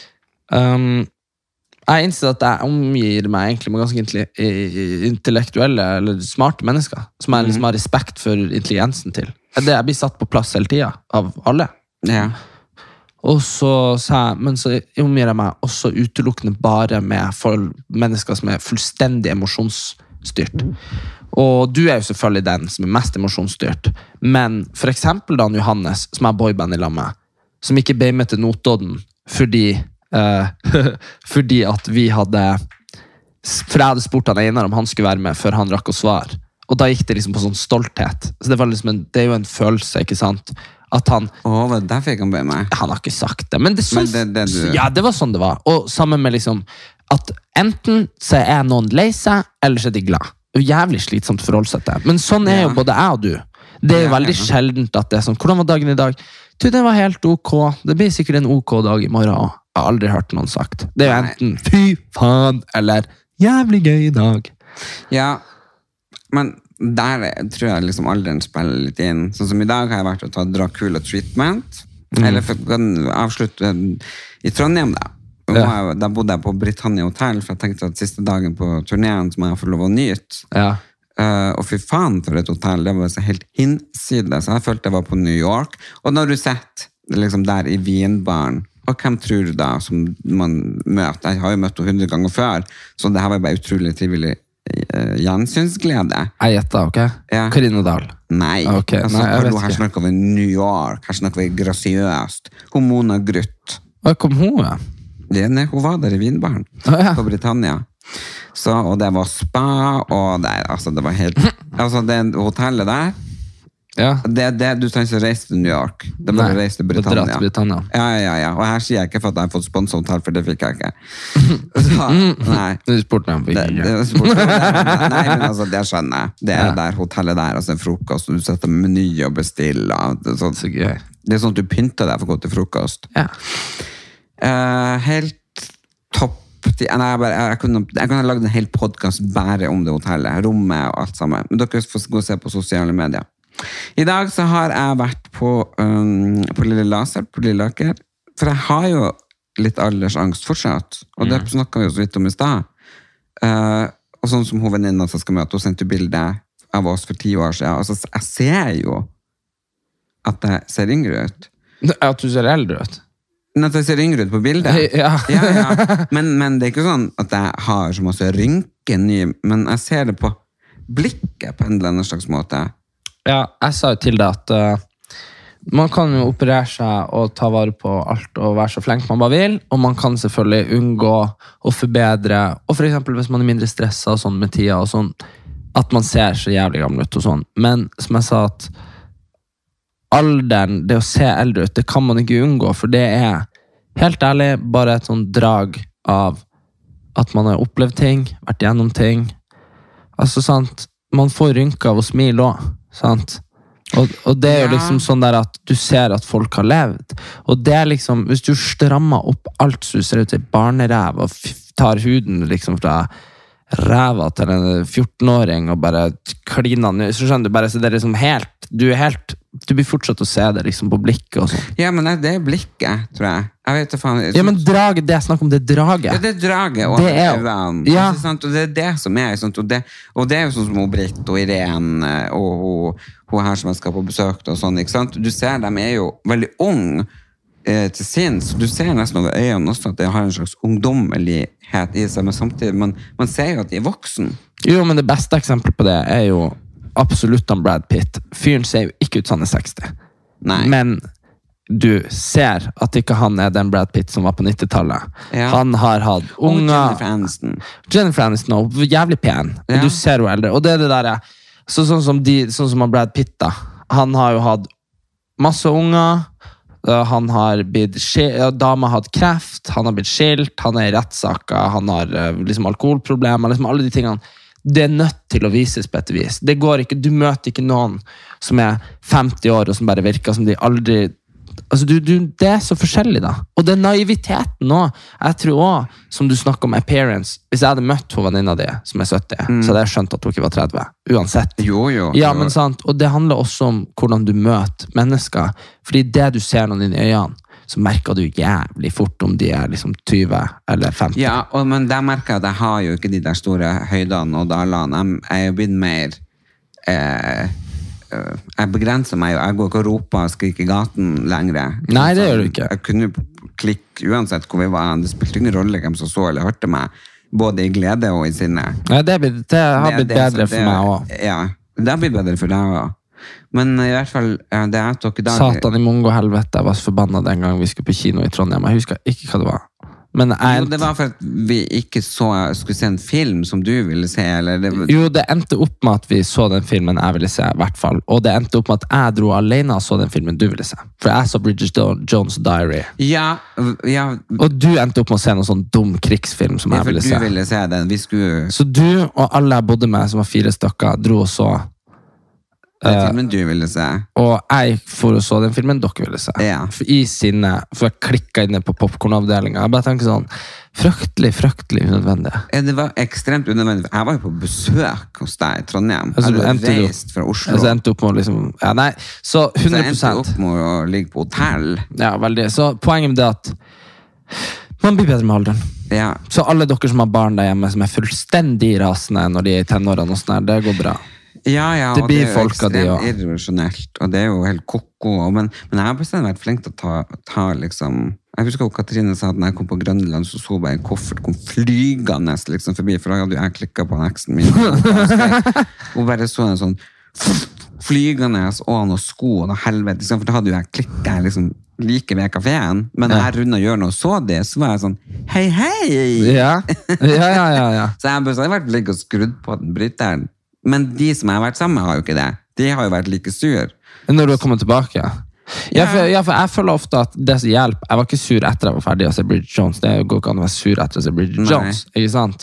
jeg innser at jeg omgir meg egentlig med ganske intellektuelle eller smarte mennesker som jeg liksom har respekt for intelligensen til. Jeg blir satt på plass hele tiden av alle. Ja. Og så sa jeg, men så omgir jeg meg også utelukkende bare med mennesker som fullstendig emosjonsstyrt. Og du jo selvfølgelig den som mest emosjonsstyrt. Men for eksempel Dan Johannes, som boyband i lag med, som ikke ble med til Notodden fordi at vi hadde for jeg hadde spurt han Einar om han skulle være med før han rakk å svare. Og da gikk det liksom på sånn stolthet. Så det var liksom det jo en følelse, ikke sant? At han der fikk han be meg. Han har ikke sagt det, men det ja, det var sånn det var. Og sammen med liksom at enten så noen lei seg, eller så de glad. Det jævlig slitsomt forhold seg til. Men sånn jo både jeg og du. Det jo veldig sjeldent at det sånn, hvordan var dagen i dag? Du, det var helt ok. Det blir sikkert en ok dag i morgen. Jeg har aldri hørt noen sagt. Det jo enten fy faen, eller jævlig gøy i dag. Ja, men der tror jeg liksom alderen spiller litt inn. Sånn som i dag har jeg vært og tatt Dracula treatment. Eller for å avslutte i Trondheim da. Da bodde jeg på Britannia Hotel, for jeg tenkte at siste dagen på turneen så må jeg få lov å nyte. Ja. Og fy faen for et hotell, det var så helt hinsides. Så jeg følte jeg var på New York. Og når du sett liksom der i vinbaren, og hvem tror du da som man møter? Jeg har jo møtt henne 100 ganger før, så det her var bare utrolig trivelig gjensynsglede. Jeg gjetter, ok? Ja. Karina Dahl? Nei, okay. Altså, Nei, jeg vet her snakker vi New York, her snakker vi grasiøst. Hun Mona Gruth. Hva kom hun? Hun var der i vinbaren på Britannia. Så, og det var spa, og det var helt det hotellet der. Ja. Du trenger ikke reise til New York. Det må du reise til Britannia. Ja. Og her sier jeg ikke for at jeg har fått sponset hotell, for det fikk jeg ikke. Så, nei. Du spurte meg om Nei, men altså, det skjønner jeg. Det der hotellet der, altså en frokost, og du setter meny og bestiller. Det er sånn at du pynter deg for å gå til frokost. Ja. Helt topp. Jeg kunne ha laget en hel podcast bare om det hotellet, rommet og alt sammen. Men dere får gå og se på sosiale medier. I dag så har jeg vært på Lille Laser, på Lilleaker. For jeg har jo litt aldersangst fortsatt. Og det snakket vi jo så vidt om i sted. Og sånn som hun venninna som skal møte, hun sendte bilde av oss for 10 år siden. Altså, jeg ser jo at jeg ser yngre ut. At du ser eldre ut? At jeg ser yngre ut på bildet. Ja. Men det er ikke sånn at jeg har så masse rynker nye, men jeg ser det på blikket på en eller annen slags måte. Ja, jeg sa jo til deg at man kan jo operere seg og ta vare på alt og være så flink man bare vil, og man kan selvfølgelig unngå å forbedre, og for eksempel hvis man er mindre stresset og sånn med tida og sånn, at man ser så jævlig gammel ut og sånn. Men som jeg sa at alderen, det å se eldre ut, det kan man ikke unngå, for det helt ærlig bare et sånn drag av at man har opplevd ting, vært gjennom ting. Altså, sant, man får rynker av å smile også, sant? Og det jo liksom sånn der at du ser at folk har levd. Og det liksom, hvis du strammer opp alt så du ser ut til barneræv og tar huden liksom fra ræva til en 14-åring og bare kliner den, så skjønner du bare, så det liksom helt, du blir fortsatt å se det liksom på blikket og sånn. Ja, men det blikket, tror jeg. Jeg vet faen. Ja, men draget, det jeg snakker om, det draget. Ja, det draget, og ja. Og det det som sant? Og det jo sånn som Britt og Irene og hun her som jeg skal på besøk og sånn, ikke sant? Du ser, de jo veldig unge til sinns. Du ser nesten over øynene også at de har en slags ungdommelighet i seg, men samtidig, man ser jo at de voksen. Jo, men det beste eksempelet på det jo absolutt om Brad Pitt. Fyren ser jo ikke ut som han 60. Nei. Men du ser at ikke han den Brad Pitt som var på 90-tallet. Ja. Han har hatt unger. Jennifer Aniston og jævlig pen. Ja. Og du ser jo eldre. Og det det der sånn som Brad Pitt da. Han har jo hatt masse unger. Han har blitt dama har hatt kreft. Han har blitt skilt. Han i rettssaker. Han har liksom alkoholproblemer. Liksom alle de tingene. det nødt til å vises på et vis. Det går ikke, du møter ikke noen som 50 år og som bare virker som de aldri... Altså, det så forskjellig da. Og det naiviteten nå, jeg tror også, som du snakker om appearance, hvis jeg hadde møtt hun venninna di, som 70, så hadde jeg skjønt at hun ikke var 30, uansett. Jo. Ja, men sant, og det handler også om hvordan du møter mennesker, fordi det du ser noen dine øyne, så merker du jævlig fort om de liksom 20 eller 50. Ja, men der merker jeg at jeg har jo ikke de der store høydene og dalene. Jeg er blitt mer... jeg begrenser meg, jeg går ikke og roper og skriker i gaten lenger. Nei, det gjør du ikke. Jeg kunne klikke uansett hvor vi var. Det spilte ingen rolle hvem som så eller hørte meg, både i glede og i sinne. Ja, det har blitt bedre for meg også. Ja, det har blitt bedre for deg også. Men i hvert fall, det jeg tok i dag... Satan i mongo helvete, jeg var så forbannet den gang vi skulle på kino i Trondheim. Jeg husker ikke hva det var. Men det var for at vi ikke skulle se en film som du ville se, eller det... Jo, det endte opp med at vi så den filmen jeg ville se, i hvert fall. Og det endte opp med at jeg dro alene og så den filmen du ville se. For jeg så Bridget Jones' Diary. Ja. Og du endte opp med å se noen sånn dum krigsfilm som jeg ville se. Ja, for du ville se den. Vi skulle... Så du og alle jeg bodde med, som var 4 stykker, dro og så... Den filmen du ville se. Og jeg for å så den filmen dere ville se. Ja. For jeg klikket inne på popcornavdelingen. Jeg bare tenker sånn, fryktelig unødvendig. Ja, det var ekstremt unødvendig. Jeg var jo på besøk hos deg i Trondheim. Jeg hadde reist fra Oslo. Så endte opp med å liksom... Ja, nei, så 100%. Så endte opp med å ligge på hotell. Ja, veldig. Så poenget med det at man blir bedre med alderen. Ja. Så alle dere som har barn der hjemme som fullstendig rasende når de i tenårene og sånn her, det går bra. Ja, det blir og det folk av de ekstremt irrasjonelt, og det jo helt koko, men jeg har bestemt vært flink til å ta liksom, jeg husker hva Katrine sa at når jeg kom på Grønland, så bare en koffert kom flygende liksom forbi, for da hadde jeg klikket på eksen min, og bare så en sånn flygende, og noen sko, og noe helvete, for da hadde jeg klikket liksom like ved kaféen, men når jeg rundet hjørnet og så det, så var jeg sånn, hei! Ja. Så jeg har vært flink og skrudd på den bryteren. Men de som jeg har vært sammen med har jo ikke det. De har jo vært like sur. Når du har kommet tilbake? Ja, for jeg føler ofte at det som hjelper, jeg var ikke sur etter jeg var ferdig å se Bridget Jones. Det går ikke an å være sur etter å se Bridget Jones, ikke sant?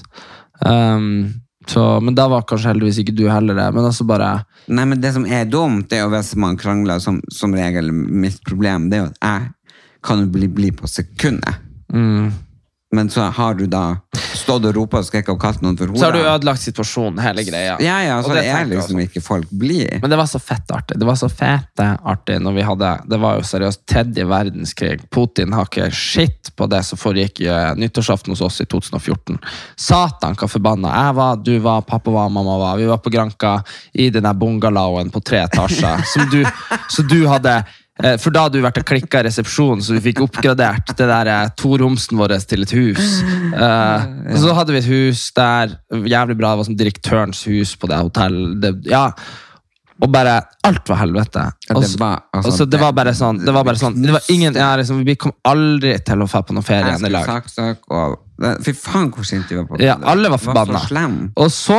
Men da var kanskje heldigvis ikke du heller det, men altså bare... Nei, men det som er dumt, det er jo hvis man krangler som regel. Mitt problem, det er jo at jeg kan jo bli på sekundet. Men så har du da stått og ropet og skrek og kalt noen for hodet. Så har du ødelagt situasjonen, hele greia. Ja, så det er liksom ikke folk blir. Men det var så fett artig. Det var så fete artig når vi hadde, det var jo seriøst 3. verdenskrig. Putin har ikke shit på det som foregikk i nyttårsaften hos oss i 2014. Satan, hva forbannet. Jeg var, du var, pappa var, mamma var. Vi var på Granca i denne bungalowen på 3 etasjer. Så du hadde... For da hadde du vært og klikket i resepsjonen, så vi fikk oppgradert det der toromsen vår til et hus. Og så hadde vi et hus der, jævlig bra, det var som direktørens hus på det hotellet. Ja, og bare, alt var helvete. Det var bare sånn, det var ingen, liksom, vi kom aldri til å få på noen ferie enn i lag. Fy faen, hvor sint de var på. Ja, alle var forbannet. Og så,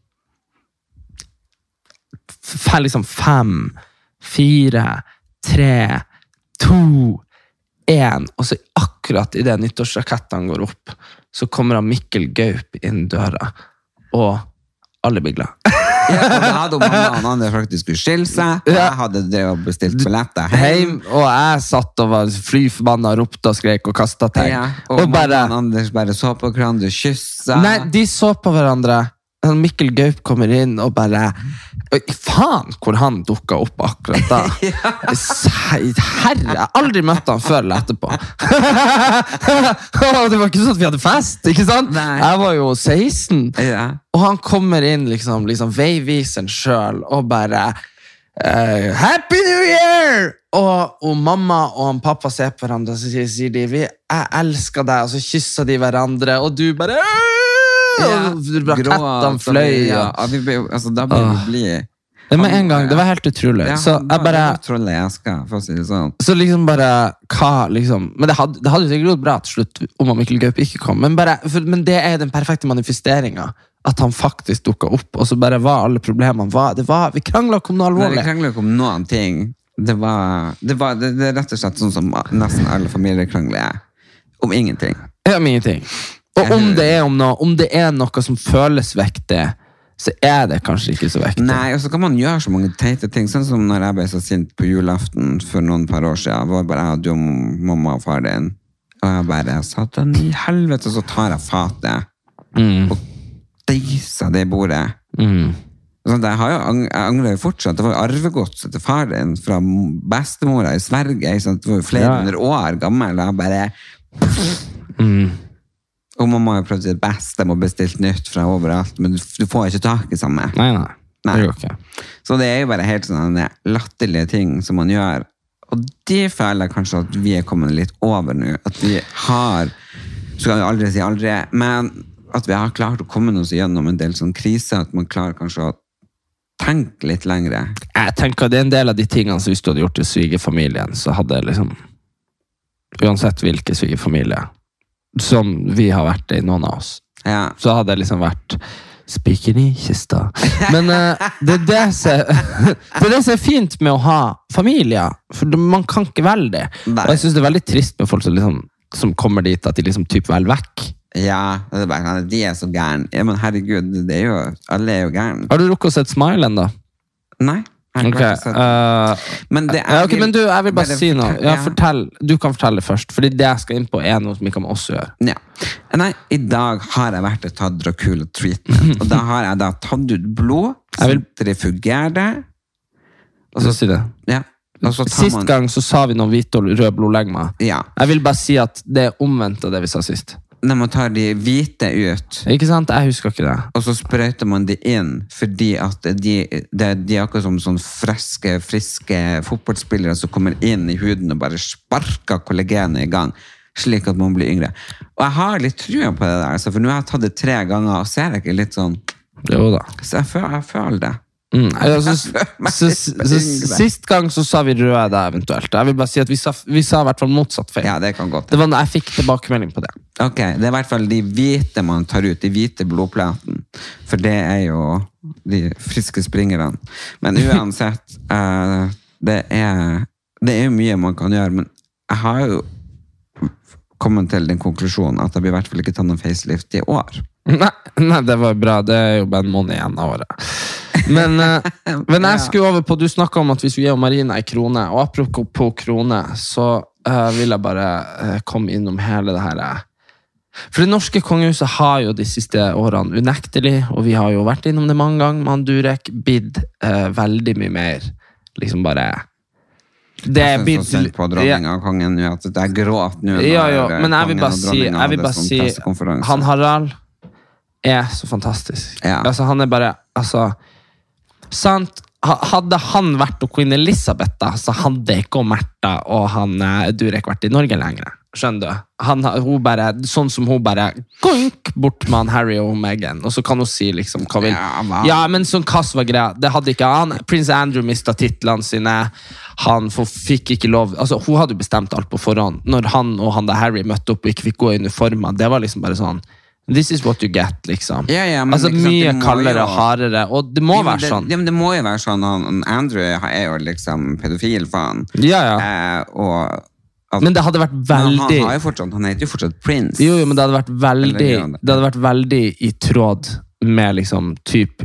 liksom 5, 4, 3, 2, 1, og så akkurat i det nyttårsrakettene går opp, så kommer Mikkel Gaup inn døra, og alle blir glad. Ja, og da hadde mamma og andre faktisk skulle skille seg, og jeg hadde det og bestilt billetter hjem, og jeg satt og var flyforbannet, ropte og skrek og kastet ting. Ja, og mamma og Anders bare så på hverandre, kysset. Nei, de så på hverandre. Mikkel Gaup kommer inn og bare faen hvor han dukket opp akkurat da. Herre, jeg har aldri møtt han før eller etterpå. Det var ikke sånn at vi hadde fest, ikke sant? Nei. Jeg var jo 16 og han kommer inn liksom veiviseren selv og bare Happy New Year! Og mamma og pappa ser på hverandre og så sier de, jeg elsker deg, og så kysser de hverandre og du bare rakettene fløy da ble vi bli med en gang, det var helt utrolig så jeg bare for å si det sånn. Så liksom bare men det hadde jo sikkert gått bra til slutt om Mikkel Gaup ikke kom, men det er den perfekte manifesteringen at han faktisk dukket opp, og så bare var alle problemene vi kranglet ikke om noe alvorlig. Vi kranglet ikke om noen ting. Det er rett og slett sånn som nesten alle familiekrangler om ingenting. Ja, om ingenting. Og om det er noe som føles vektig, så det kanskje ikke så viktig. Nei, og så kan man gjøre så mange teite ting, sånn som når jeg ble så sint på julaften for noen par år siden, var bare jeg, du og mamma og far din, og jeg bare, satan i helvete, så tar jeg fatet og deiser det i bordet. Sånn, jeg angrer jo fortsatt, det var jo arvegods til far din fra bestemora i Sverige, sånn, det var jo flere hundre år gammel, og jeg bare... Og mamma har jo prøvd sitt beste med å bestille nytt fra overalt, men du får ikke tak i samme. Nei. Det går ikke. Så det jo bare helt sånne latterlige ting som man gjør. Og det føler jeg kanskje at vi kommet litt over nå. At vi har, så kan jeg aldri si aldri, men at vi har klart å komme oss gjennom en del sånn krise, at man klarer kanskje å tenke litt lengre. Jeg tenker at det en del av de tingene som hvis du hadde gjort i svigerfamilien, så hadde liksom, uansett hvilke svigerfamilie, som vi har vært i noen av oss, så hadde det liksom vært spiker i kista. Men det som fint med å ha familier, for man kan ikke velge det. Og jeg synes det veldig trist med folk som, liksom, som kommer dit, at de liksom typ velger vekk. Ja, det bare, de så gæren. Ja, men herregud, det jo, alle jo gæren. Har du rukket å sett Smilen da? Nei. Okay. Men men du, jeg vil bare si noe. Du kan fortelle først, fordi det jeg skal inn på noe som vi kan også gjøre. Ja. Nei, i dag har jeg vært og tatt Dracula treatment, og da har jeg da tatt ut blod, sentrifugerer det. Og så si det. Ja. Sist gang så sa vi noe hvit og rød blodlegma. Ja. Jeg vil bare si at det omvendt av det vi sa sist. Når man tar de hvite ut. Ikke sant? Jeg husker ikke det. Og så sprøyter man de inn, fordi at de akkurat som sånn friske fotballspillere som kommer inn i huden og bare sparker kollagenet i gang, slik at man blir yngre. Og jeg har litt trua på det der, for nå har jeg tatt det 3 ganger, og ser jeg ikke litt sånn... Jo da. Så jeg føler det. Sist gang så sa vi røde eventuelt. Jeg vil bare si at vi sa i hvert fall motsatt feil. Ja, det kan godt. Det var når jeg fikk tilbakemelding på det. Ok, det i hvert fall de hvite man tar ut, de hvite blodplaten, for det jo de friske springerne. Men uansett, det jo mye man kan gjøre, men jeg har jo kommet til den konklusjonen at jeg blir i hvert fall ikke tatt noen facelift i år. Nei, det var bra. Det jo bare en måned igjen av året. Men jeg skulle over på, du snakket om at vi skulle gi Marina en krone, og apropos på krone, så vil jeg bare komme innom hele det her. For det norske kongehuset har jo de siste årene unektelig, og vi har jo vært innom det mange ganger, men Durek bidd veldig mye mer, liksom bare... Jeg synes så synd på dronningen og kongen nå, at det gråt nå. Ja, men jeg vil bare si han Harald så fantastisk. Ja. Altså, han bare, altså, sant, hadde han vært og Queen Elizabeth da, så hadde ikke Märtha og han Durek vært i Norge lenger. Skjønner du? Hun bare, sånn som hun bare goink bort med han Harry og Meghan, og så kan hun si liksom hva vil. Ja, men sånn hva som var greia, det hadde ikke han. Prins Andrew mistet titlene sine, han fikk ikke lov, altså hun hadde jo bestemt alt på forhånd. Når han og han da Harry møtte opp og ikke fikk gå i uniformer, det var liksom bare sånn, this is what you get, liksom. Ja, altså mye kaldere og hardere, og det må være sånn. Ja, men det må jo være sånn, Andrew jo liksom pedofil, faen. Ja. Og men det hadde vært veldig... Han heter jo fortsatt Prince. Jo, men det hadde vært veldig i tråd med liksom typ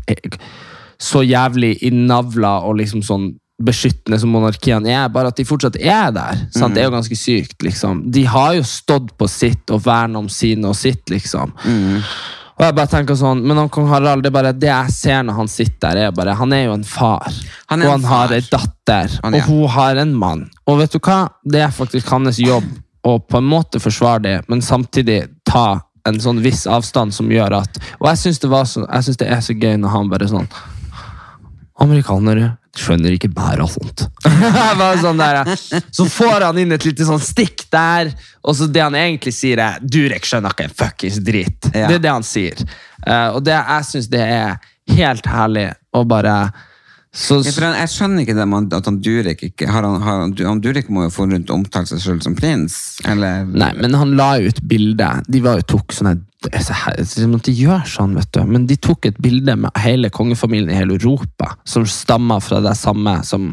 så jævlig innavla og liksom sånn beskyttende som monarkiene bare at de fortsatt der. Sant? Det jo ganske sykt, liksom. De har jo stått på sitt og vernet om sine og sitt, liksom. Og jeg bare tenker sånn, men kong Harald, det jeg ser når han sitter der, bare, han jo en far. Og han har en datter, og hun har en mann. Og vet du hva? Det faktisk hans jobb å på en måte forsvare det, men samtidig ta en sånn viss avstand som gjør at... Og jeg synes det så gøy når han bare sånn... Amerikanere skjønner ikke bære og sånt. Sånn der, så får han inn et lite sånn stikk der, og så det han egentlig sier Durek skjønner ikke en fuckings drit. Ja. Det det han sier. Og jeg synes det helt herlig å bare... jeg skjønner ikke det at han Durek ikke han Durek må jo få rundt å omtale seg selv som prins, eller? Nei, men han la ut bilde. De tok sånne de gjør sånn, vet du, men de tok et bilde med hele kongefamilien i hele Europa som stammer fra det samme som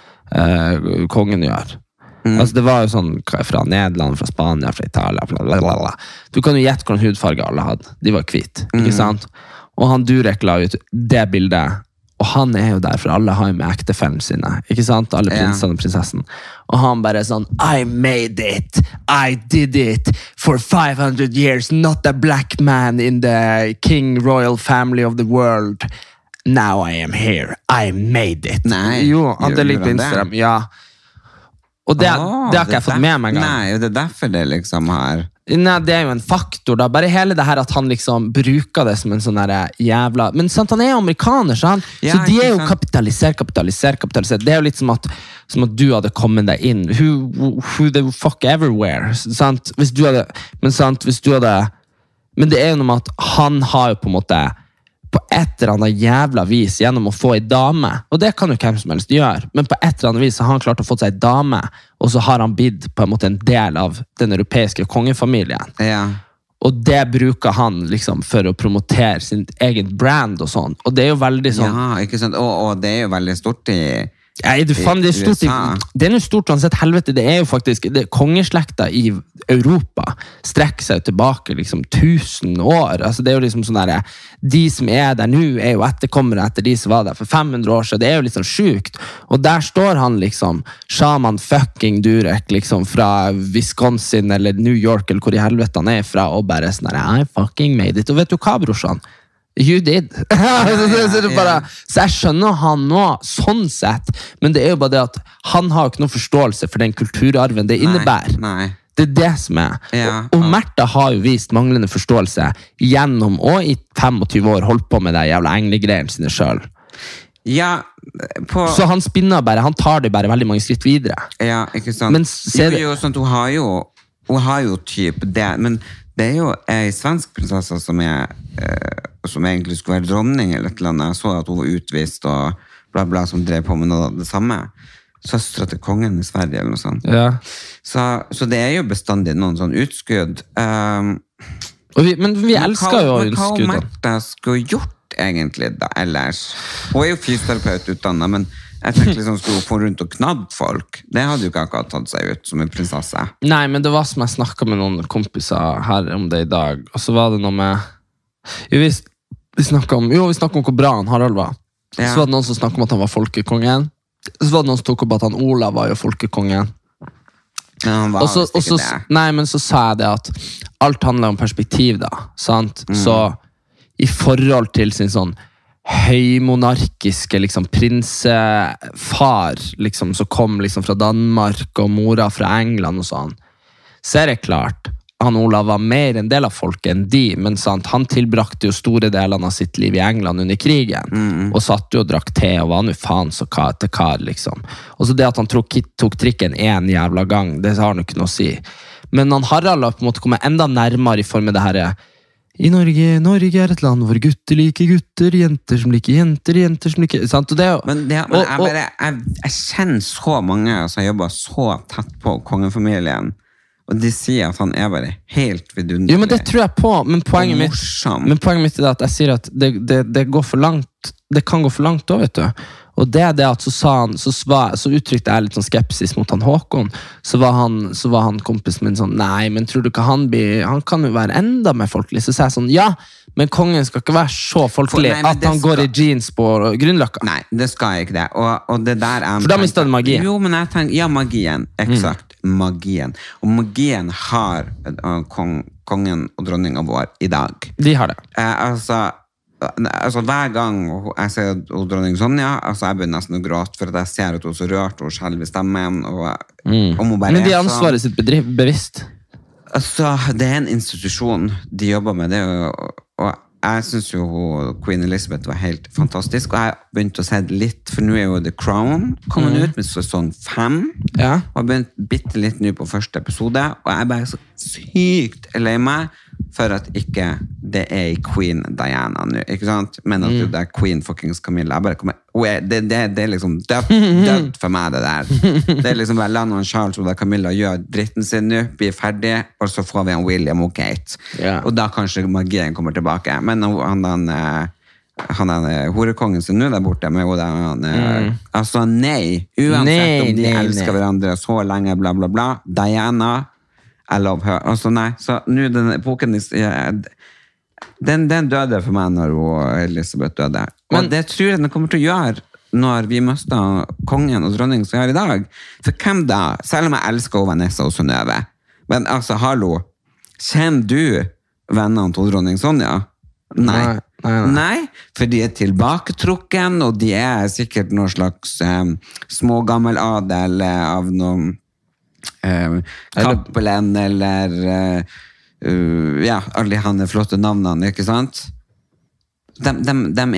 kongen gjør. Altså det var jo sånn fra Nederland, fra Spania, fra Italia, blablabla. Du kan jo gjette hvordan hudfarge alle hadde. De var hvit, ikke sant? og han Durek la ut det bildet, og han jo der, for alle har jo med ektefellen sine, ikke sant? Alle prinsene og prinsessen. Og han bare sånn, I made it, I did it, for 500 years, not a black man in the king royal family of the world. Now I am here, I made it. Nei, jo, han deler på Instagram, ja. Og det har ikke jeg fått med meg engang. Nei, det derfor det liksom har... Nei, det jo en faktor da. Bare hele det her at han liksom bruker det som en sånn der jævla... Men sant, han jo amerikaner, så de jo kapitalisert. Det jo litt som at du hadde kommet deg inn. Who the fuck everywhere. Sant? Hvis du hadde... Men det jo noe med at han har jo på en måte på et eller annet jævla vis gjennom å få en dame, og det kan jo hvem som helst gjøre, men på et eller annet vis har han klart å få seg en dame, og så har han blitt på en måte en del av den europeiske kongefamilien. Ja. Og det bruker han liksom for å promotere sin egen brand og sånn, og det jo veldig sånn... Ja, ikke sant? Og det jo veldig stort i... Ja, det stort det jo stort uansett helvete, det jo faktisk kongeslekta i Europa strekker seg tilbake liksom 1000 år, altså det jo liksom sånn der, de som der nå jo etterkommere etter de som var der for 500 år siden, det jo litt sånn sjukt, og der står han liksom, Shaman fucking Durek liksom fra Wisconsin eller New York eller hvor i helvete han fra, og bare sånn der, I fucking made it, og vet du hva brorsan? You did. Så jeg skjønner han nå, sånn sett, men det jo bare det at han har jo ikke noen forståelse for den kulturarven det innebærer. Nei. Det det som og Märtha har jo vist manglende forståelse gjennom, og i 25 år holdt på med det jævla englegreiene sine selv. Ja, så han spinner bare, han tar det bare veldig mange skritt videre. Ja, ikke sant? Men jo sånn, hun har jo typ det, men det jo en svensk prinsesse som egentlig skulle være dronning eller et eller annet. Jeg så at hun var utvist og bla bla som drev på med noe det samme. Søstre til kongen i Sverige eller noe sånt. Ja. Så det jo bestandig noen sånn utskudd. Men vi elsker jo utskudd. Hva Märtha skulle gjort egentlig da ellers? Hun jo fysioterapeut utdannet, men jeg tenkte liksom skulle få rundt og knadd folk. Det hadde jo ikke akkurat tatt seg ut som en prinsesse. Nei, men det var som jeg snakket med noen kompiser her om det i dag, og så var det noe med... Jo, vi snakket om hvor bra han Harald var. Ja. Så var det noen som snakket om at han var folkekongen. Så var det noen som tok opp at han Olav var jo folkekongen. Ja, han var visst ikke det. Nei, men så sa jeg det at alt handler om perspektiv da, sant? Så i forhold til sin sånn høymonarkiske liksom prinsefar liksom, som kom liksom fra Danmark og mora fra England og sånn, så det klart han Olav var mer en del av folket enn de, men sant, han tilbrakte jo store delene av sitt liv i England under krigen, og satt jo og drakk te og var nå faen så kar til kar liksom, og så det at han tok trikken en jævla gang, det har han ikke noe å si, men han Harald har på en måte kommet enda nærmere i form av det her i Norge et land hvor gutter liker gutter, jenter som liker jenter, jenter som liker... Sant? Og det jo... Men jeg kjenner så mange som jobber så tett på kongefamilien, og de sier at han bare helt vidunderlig. Jo, men det tror jeg på, men poenget mitt at jeg sier at det går for langt, det kan gå for langt da, vet du. Og det at så uttrykte jeg litt sånn skepsis mot han Håkon, så var han kompisen min sånn, nei, men tror du ikke han kan jo være enda mer folkelig, så sa jeg sånn, ja, men kongen skal ikke være så folkelig at han går i jeans på Grünerløkka. Nei, det skal jeg ikke det, og det der for da mistet han magien. Jo, men jeg tenker, ja, magien, eksakt, magien, og magien har kongen og dronningen vår i dag. De har det. Altså hver gang jeg ser dronning Sonja, altså jeg begynner nesten å gråte for at jeg ser at hun så rørt og selv i stemmen og hun bare men de ansvarer sitt bevisst altså det en institusjon de jobber med det, og jeg synes jo Queen Elizabeth var helt fantastisk, og jeg begynte å se det litt, for nå jo The Crown kommet ut med sesong 5 og jeg begynte bitte litt nå på første episode, og jeg bare så sykt lei meg for at ikke det i Queen Diana nå, ikke sant? Men at det Queen fuckings Camilla, jeg bare kommer, det liksom dødt for meg det der. Det liksom bare Lana og Charles og Camilla gjør dritten sin nå, blir ferdig, og så får vi en William og Kate. Og da kanskje magien kommer tilbake. Men han horekongen sin nå der borte, med altså nei, uansett om de elsker hverandre så lenge, bla bla bla, Diana I love her. Altså nei, så nå den epoken Den døde for meg når Elisabeth døde. Og det tror jeg den kommer til å gjøre når vi møter kongen og dronningen som vi har i dag. For hvem da? Selv om jeg elsker Vanessa og Synnøve. Men altså, hallo, kjenner du vennene til dronning Sonja? Nei, for de tilbaketrukken, og de sikkert noen slags smågammeladel av noen Cappelen eller alle de flotte navnene, ikke sant? De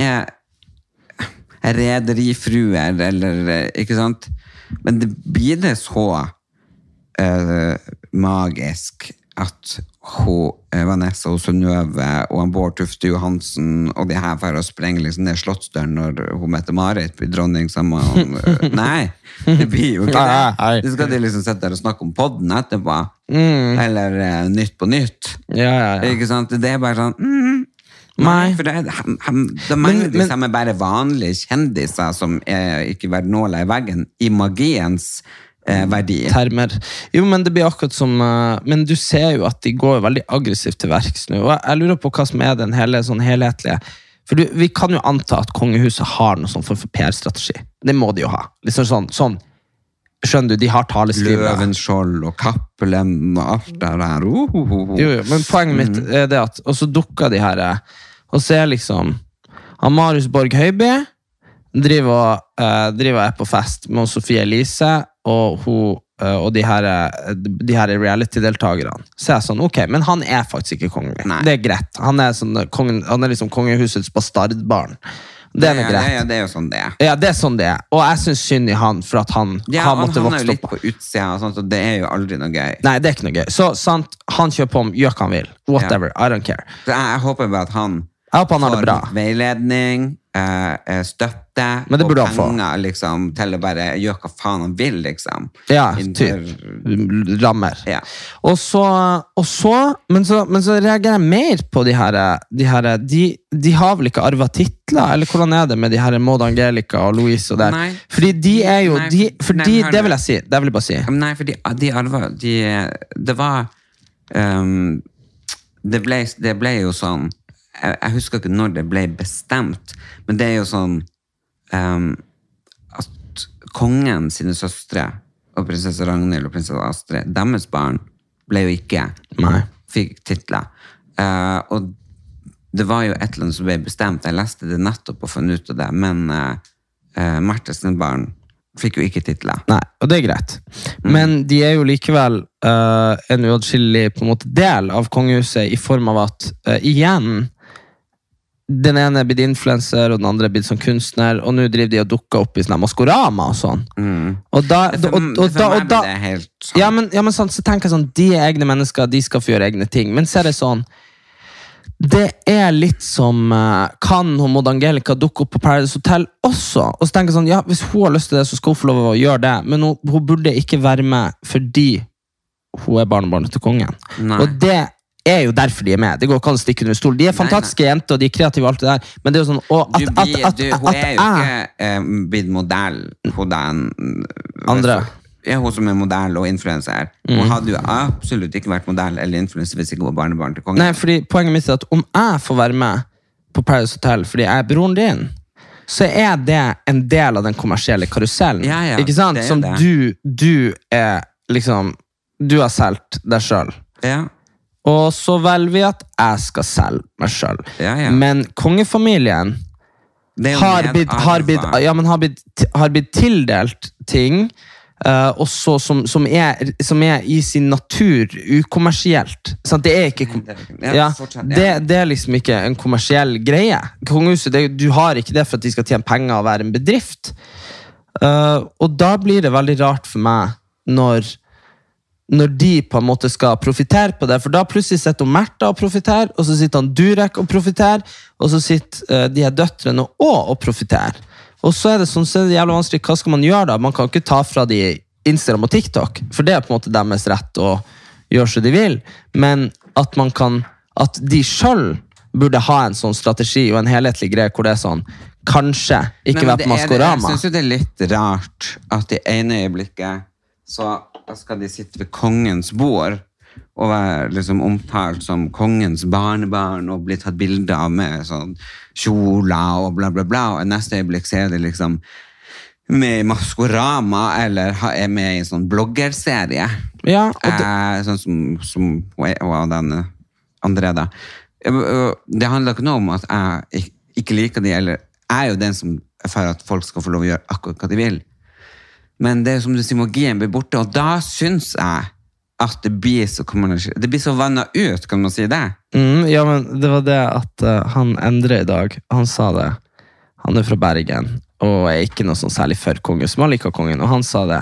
rederifruer, eller, ikke sant? Men det blir det så magisk at Vanessa og Synnøve og Bård Tufte Johansen og de her for å sprenge liksom ned slottsdøren når hun Mette-Marit blir dronning sammen. Nei, det blir jo ikke det. Det skal de liksom sette der og snakke om podden etterpå. Eller Nytt på Nytt. Ikke sant? Det bare sånn nei, for det mangler de samme bare vanlige kjendiser som ikke vært nåla i veggen i magiens verdi. Termer. Jo, men det blir akkurat som men du ser jo at de går veldig aggressivt til verks nå, og jeg lurer på hva som den hele sånn helhetlige, for vi kan jo anta at kongehuset har noe sånn for PR-strategi. Det må de jo ha. Liksom sånn skjønner du, de har taleskrivere. Løvenskiold og Cappelen og alt det der. Jo, men poenget mitt det at, og så dukker de her, og så liksom Marius Borg Høiby driver på fest med Sofie Elise og de her reality-deltagerne. Så sånn, ok, men han faktisk ikke kongelig. Nei. Det greit. Han liksom kongehusets bastardbarn. Det greit. Ja, det jo sånn det Ja, det sånn det Og jeg synes synd i han for at han måtte vokse opp. Han jo litt på utsida, og sånt, og det jo aldri noe gøy. Nei, det ikke noe gøy. Så sant, han kjører på om, gjør hva han vil. Whatever, I don't care. Så jeg håper bare at han har det bra. Veiledning, støtte men det og penger liksom, til å bare gjøre hva faen han vil, liksom. Ja, rammer. Ja. Men så reagerer jeg mer på de har vel ikke arvet titler, eller hvordan det med de her Maud Angelica og Louise og der? Nei. Fordi de jo, det vil jeg si, det vil jeg bare si. Nei, for de arvet, det var, det ble jo sånn, jeg husker ikke når det ble bestemt, men det jo sånn at kongen sine søstre og prinsesse Ragnhild og prinsesse Astrid, deres barn ble jo ikke fikk titler. Og det var jo et eller annet som ble bestemt, jeg leste det nettopp og funnet ut av det, men Marthes barn fikk jo ikke titler. Nei, og det greit. Men de jo likevel en uatskillig på en måte del av kongehuset i form av at igjen den ene blitt influencer, og den andre blitt som kunstner, og nå driver de og dukker opp i sånne Maskorama og sånn. Og da ja, men sånn, så tenker jeg sånn, de egne mennesker, de skal få gjøre egne ting, men så det sånn, det litt som kan Maud Angelica dukke opp på Paradise Hotel også, og så tenker jeg sånn, ja, hvis hun har lyst til det, så skal hun få lov å gjøre det, men hun burde ikke være med fordi hun barnebarnet til kongen. Nei. Og det jo derfor de med. Det går ikke an å stikke under stol. De fantastiske jenter, og de kreative og alt det der, men det jo sånn hun jo ikke blitt modell på den andre. Hun som modell og influencer. Hun hadde jo absolutt ikke vært modell eller influencer hvis ikke hun var barnebarn til kongen. Nei, fordi poenget mitt at om jeg får være med på Paradise Hotel fordi jeg broren din, så det en del av den kommersielle karusellen. Ja, ikke sant? Som det. Du liksom, du har solgt deg selv. Ja. Og så velger vi at jeg skal selge meg selv. Ja. Men kongefamilien har blitt tildelt ting også som i sin natur ukommersielt. Sånn, det ikke det liksom ikke en kommersiell greie. Kongehuset, du har ikke det for at de skal tjene penger og være en bedrift. Og da blir det veldig rart for meg når de på en måte skal profitere på det, for da plutselig sitter Märtha og profiterer, og så sitter han Durek og profiterer, og så sitter de her døtrene og profiterer. Og så det sånn, så det jævlig vanskelig, hva skal man gjøre da? Man kan ikke ta fra de Instagram og TikTok, for det på en måte deres rett å gjøre så de vil, men at de selv burde ha en sånn strategi og en helhetlig greie hvor det sånn, kanskje ikke være på Maskorama. Jeg synes jo det litt rart at i ene øyeblikket så skal de sitte ved kongens bord, å være liksom omtalt som kongens barnebarn og bli tatt bilder av med sånn kjoler og bla bla bla, og neste øyeblikk så det liksom med i Maskorama eller er med i en sånn bloggerserie. Ja, sånn som og den andre da. Det handler ikke noe om at jeg ikke liker de, eller jeg er jo den som er for at folk skal få lov å gjøre akkurat hva de vil. Men det som du sier, magien blir borte, og da synes jeg at det blir så vannet ut, kan man si det? Ja, men det var det at han Endre i dag, han sa det. Han fra Bergen, og er ikke noe sånn særlig for kongen, som han liker kongen, og han sa det.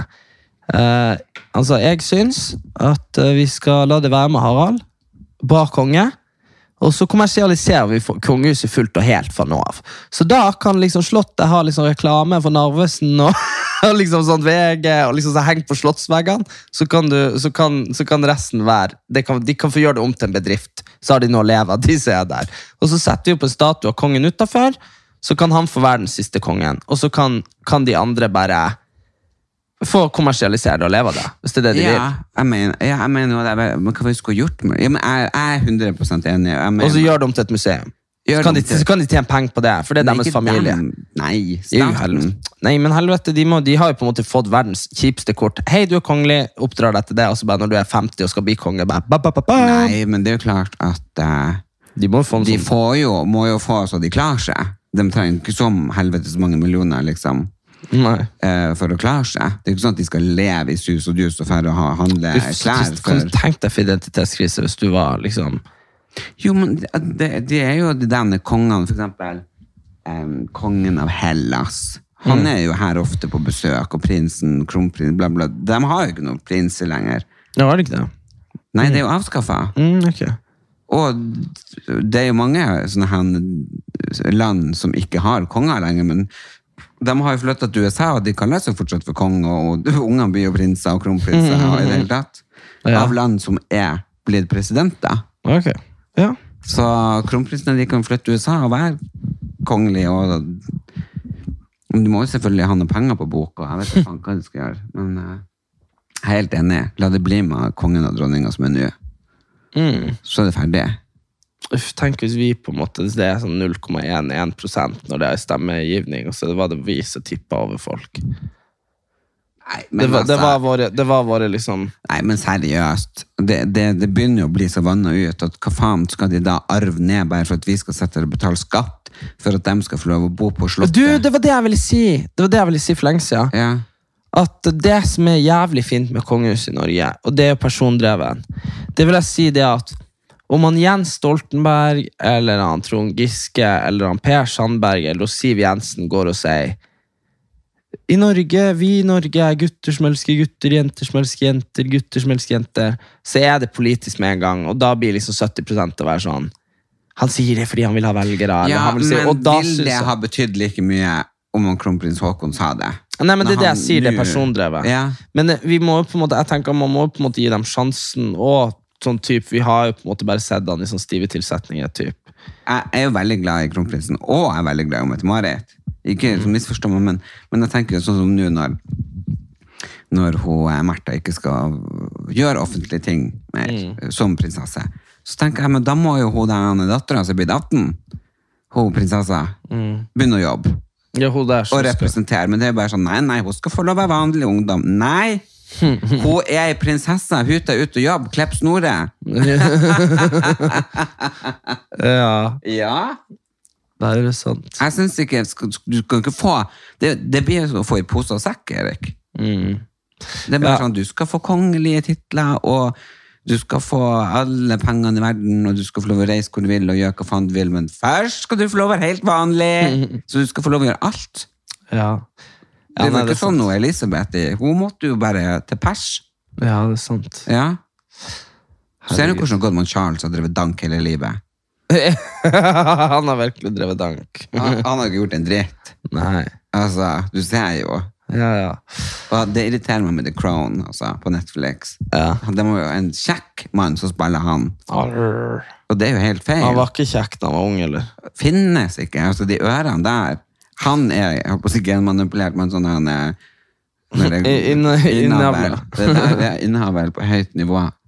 Han sa, jeg synes at vi skal la det være med Harald, bra konge, og så kommersialiserer vi kongehuset fullt og helt fra nå av. Så da kan liksom Slottet ha liksom reklame for Narvesen og liksom sånn VG og liksom så hengt på slottsveggene, så kan resten være, de kan få gjøre det om til en bedrift, så har de noe å leve av, de ser der. Og så setter vi opp en statue av kongen utenfor, så kan han få være den siste kongen, og så kan de andre bare få kommersialisere det og leve av det, hvis det er det de vil. Jeg mener jo det, men hva vi skulle gjort med det? Jeg er 100% enig. Og så gjør de om til et museum. Så kan de tjene penger på det, for det er deres familie. Nei, staten. Nei, men helvete, de har jo på en måte fått verdens kjipeste kort. Hei, du er kongelig, oppdrar deg til det, og så bare når du er 50 og skal bli konge, bare Nei, men det er jo klart at de må jo få så de klarer seg. De trenger ikke så helvete så mange millioner, liksom. For å klare seg. Det er ikke sånn at de skal leve i sus og dus og for å handle klær. Kan du tenke deg for identitetskrise hvis du var liksom... Jo, men det er jo denne kongen, for eksempel kongen av Hellas. Han er jo her ofte på besøk, og prinsen, kronprins, bla bla. De har jo ikke noen prinser lenger. Ja, var det ikke det? Nei, det er jo avskaffet. Okay. Og det er jo mange sånne land som ikke har konger lenger, men de har jo flyttet til USA, og de kan løse fortsatt for konger, og ungene blir jo prinser og kronprinser, og i det hele tatt. Av land som er blitt presidenter. Ok, ja. Så kronprinsene, de kan flytte til USA og være kongelige, og de må jo selvfølgelig ha noen penger på boka, jeg vet ikke hva de skal gjøre, men jeg er helt enig. La det bli med kongen og dronningen som er nye. Så er det ferdig. Tenk hvis vi på en måte, det er sånn 0,11% når det er stemmegivning, og så var det vi som tippet over folk. Nei, men det var våre liksom... Nei, men seriøst, det begynner jo å bli så vannet ut, at hva faen skal de da arve ned bare for at vi skal sette og betale skatt for at de skal få lov å bo på slottet? Du, det var det jeg ville si. Det var det jeg ville si for lenge siden. Ja. At det som er jævlig fint med kongehuset i Norge, og det er persondreven, det vil jeg si det at om han Jens Stoltenberg, eller han Trond Giske, eller han Per Sandberg, eller Siv Jensen går og sier vi i Norge er gutter som elsker gutter, jenter som elsker jenter, gutter som elsker jenter, så er det politisk med en gang, og da blir liksom 70% å være sånn han sier det fordi han vil ha velgere. Ja, men vil det ha betydd like mye om kronprins Håkon sa det? Nei, men det er det jeg sier, det er persondrevet. Ja. Men vi må på en måte, jeg tenker man må på en måte gi dem sjansen, og sånn typ, vi har jo på en måte bare sett han i sånn stive tilsetninger typ. Jeg er jo veldig glad i kronprinsen, og jeg er veldig glad i Mette-Marit. Ikke så misforstå meg, men jeg tenker jo sånn som nå når Märtha ikke skal gjøre offentlige ting mer, som prinsesse, så tenker jeg, men da må jo hun der datteren som er blitt 18, hun prinsessa, begynne å jobbe. Ja, hun der, og representere, men det er bare sånn, nei, hun skal få lov å være vanlig ungdom. Nei! Hun er en prinsesse, hun er ute og jobb, klepp snoret. Ja. Det er jo sant. Jeg synes ikke, du kan ikke få, det blir å få i pose og sekk, Erik. Det er bare sånn, du skal få kongelige titler, og du skal få alle pengene i verden, og du skal få lov å reise hvor du vil, og gjøre hva faen du vil, men først skal du få lov å være helt vanlig, så du skal få lov å gjøre alt. Ja. Det var ikke sånn noe, Elisabeth. Hun måtte jo bare til pers. Ja, det er sant. Ja. Ser du hvordan Goldman Charles har drevet dank hele livet? Han har virkelig drevet dank. Han har ikke gjort en dritt. Nei. Altså, du ser jo. Ja. Og det irriterer meg med The Crown, altså, på Netflix. Ja. Det var jo en kjekk mann som spiller han. Og det er jo helt feil. Han var ikke kjekk da han var ung, eller? Finnes ikke. Altså, de ørene der. Han er, jeg håper ikke genmanipulert, men sånn han Innehaver. Det er innehaver på høyt nivå.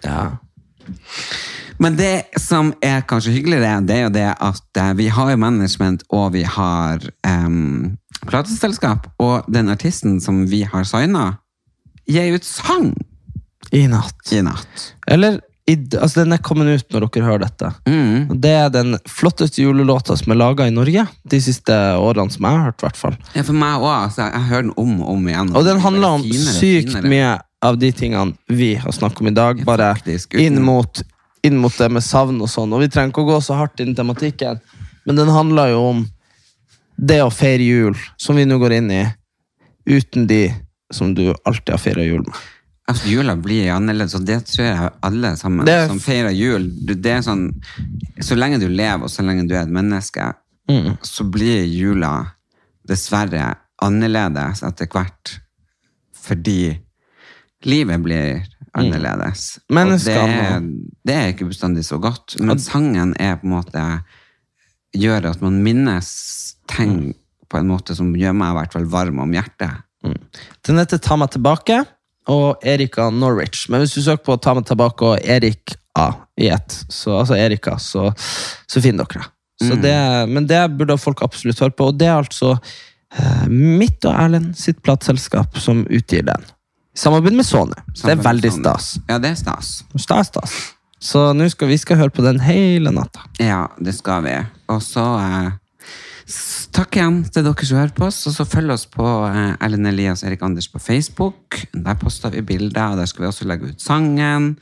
Ja. Men det som kanskje hyggeligere, det jo det at vi har jo management, og vi har plateselskap, og den artisten som vi har signet, gir ut sang I natt. Eller, altså den kommet ut når dere hører dette. Det den flotteste julelåta som laget I Norge, de siste årene som jeg har hørt, I hvert fall. Ja, for meg også, altså, jeg hører den om og om igjen. Og den handler om sykt mye av de tingene vi har snakket om I dag, bare inn mot det med savn og sånn. Og vi trenger ikke å gå så hardt inn I tematikken, men den handler jo om det å feire jul, som vi nå går inn I, uten de som du alltid har feiret jul med. Altså, jula blir annerledes, og det tror jeg alle sammen som feirer jul. Det sånn, så lenge du lever, og så lenge du et menneske, så blir jula dessverre annerledes etter hvert, fordi livet blir annerledes. Og det ikke bestandig så godt, men sangen på en måte gjør at man minnes ting på en måte som gjør meg I hvert fall varm om hjertet. Den heter Ta meg tilbake og Erika Norwich, men hvis du søker på Ta meg tilbake og Erika I ett, altså Erika, så finner dere det. Så men det burde folk absolutt høre på, og det altså mitt og Erlend sitt plateselskap som utgir den. I samarbeid med Sony. Det veldig stas. Ja, det stas. Stas. Så nå vi skal høre på den hele natta. Ja, det skal vi. Og så takk igjen til dere som hører på oss, og så følg oss på Ellen Elias Erik Anders på Facebook. Der poster vi bilder, og der skal vi også legge ut sangen.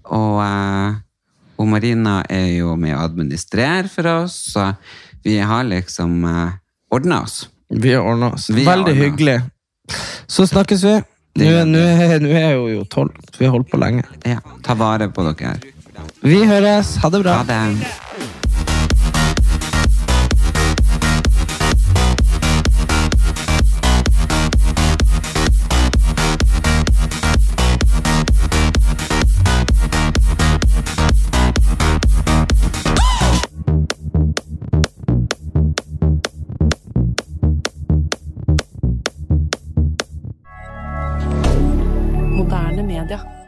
Og Marina jo med å administrere for oss, så vi har liksom ordnet oss. Vi har ordnet oss. Veldig hyggelig. Så snakkes vi. Nå jo 12, så vi har holdt på lenge. Ja, ta vare på dere. Vi høres. Ha det bra. Ha det. Moderne media.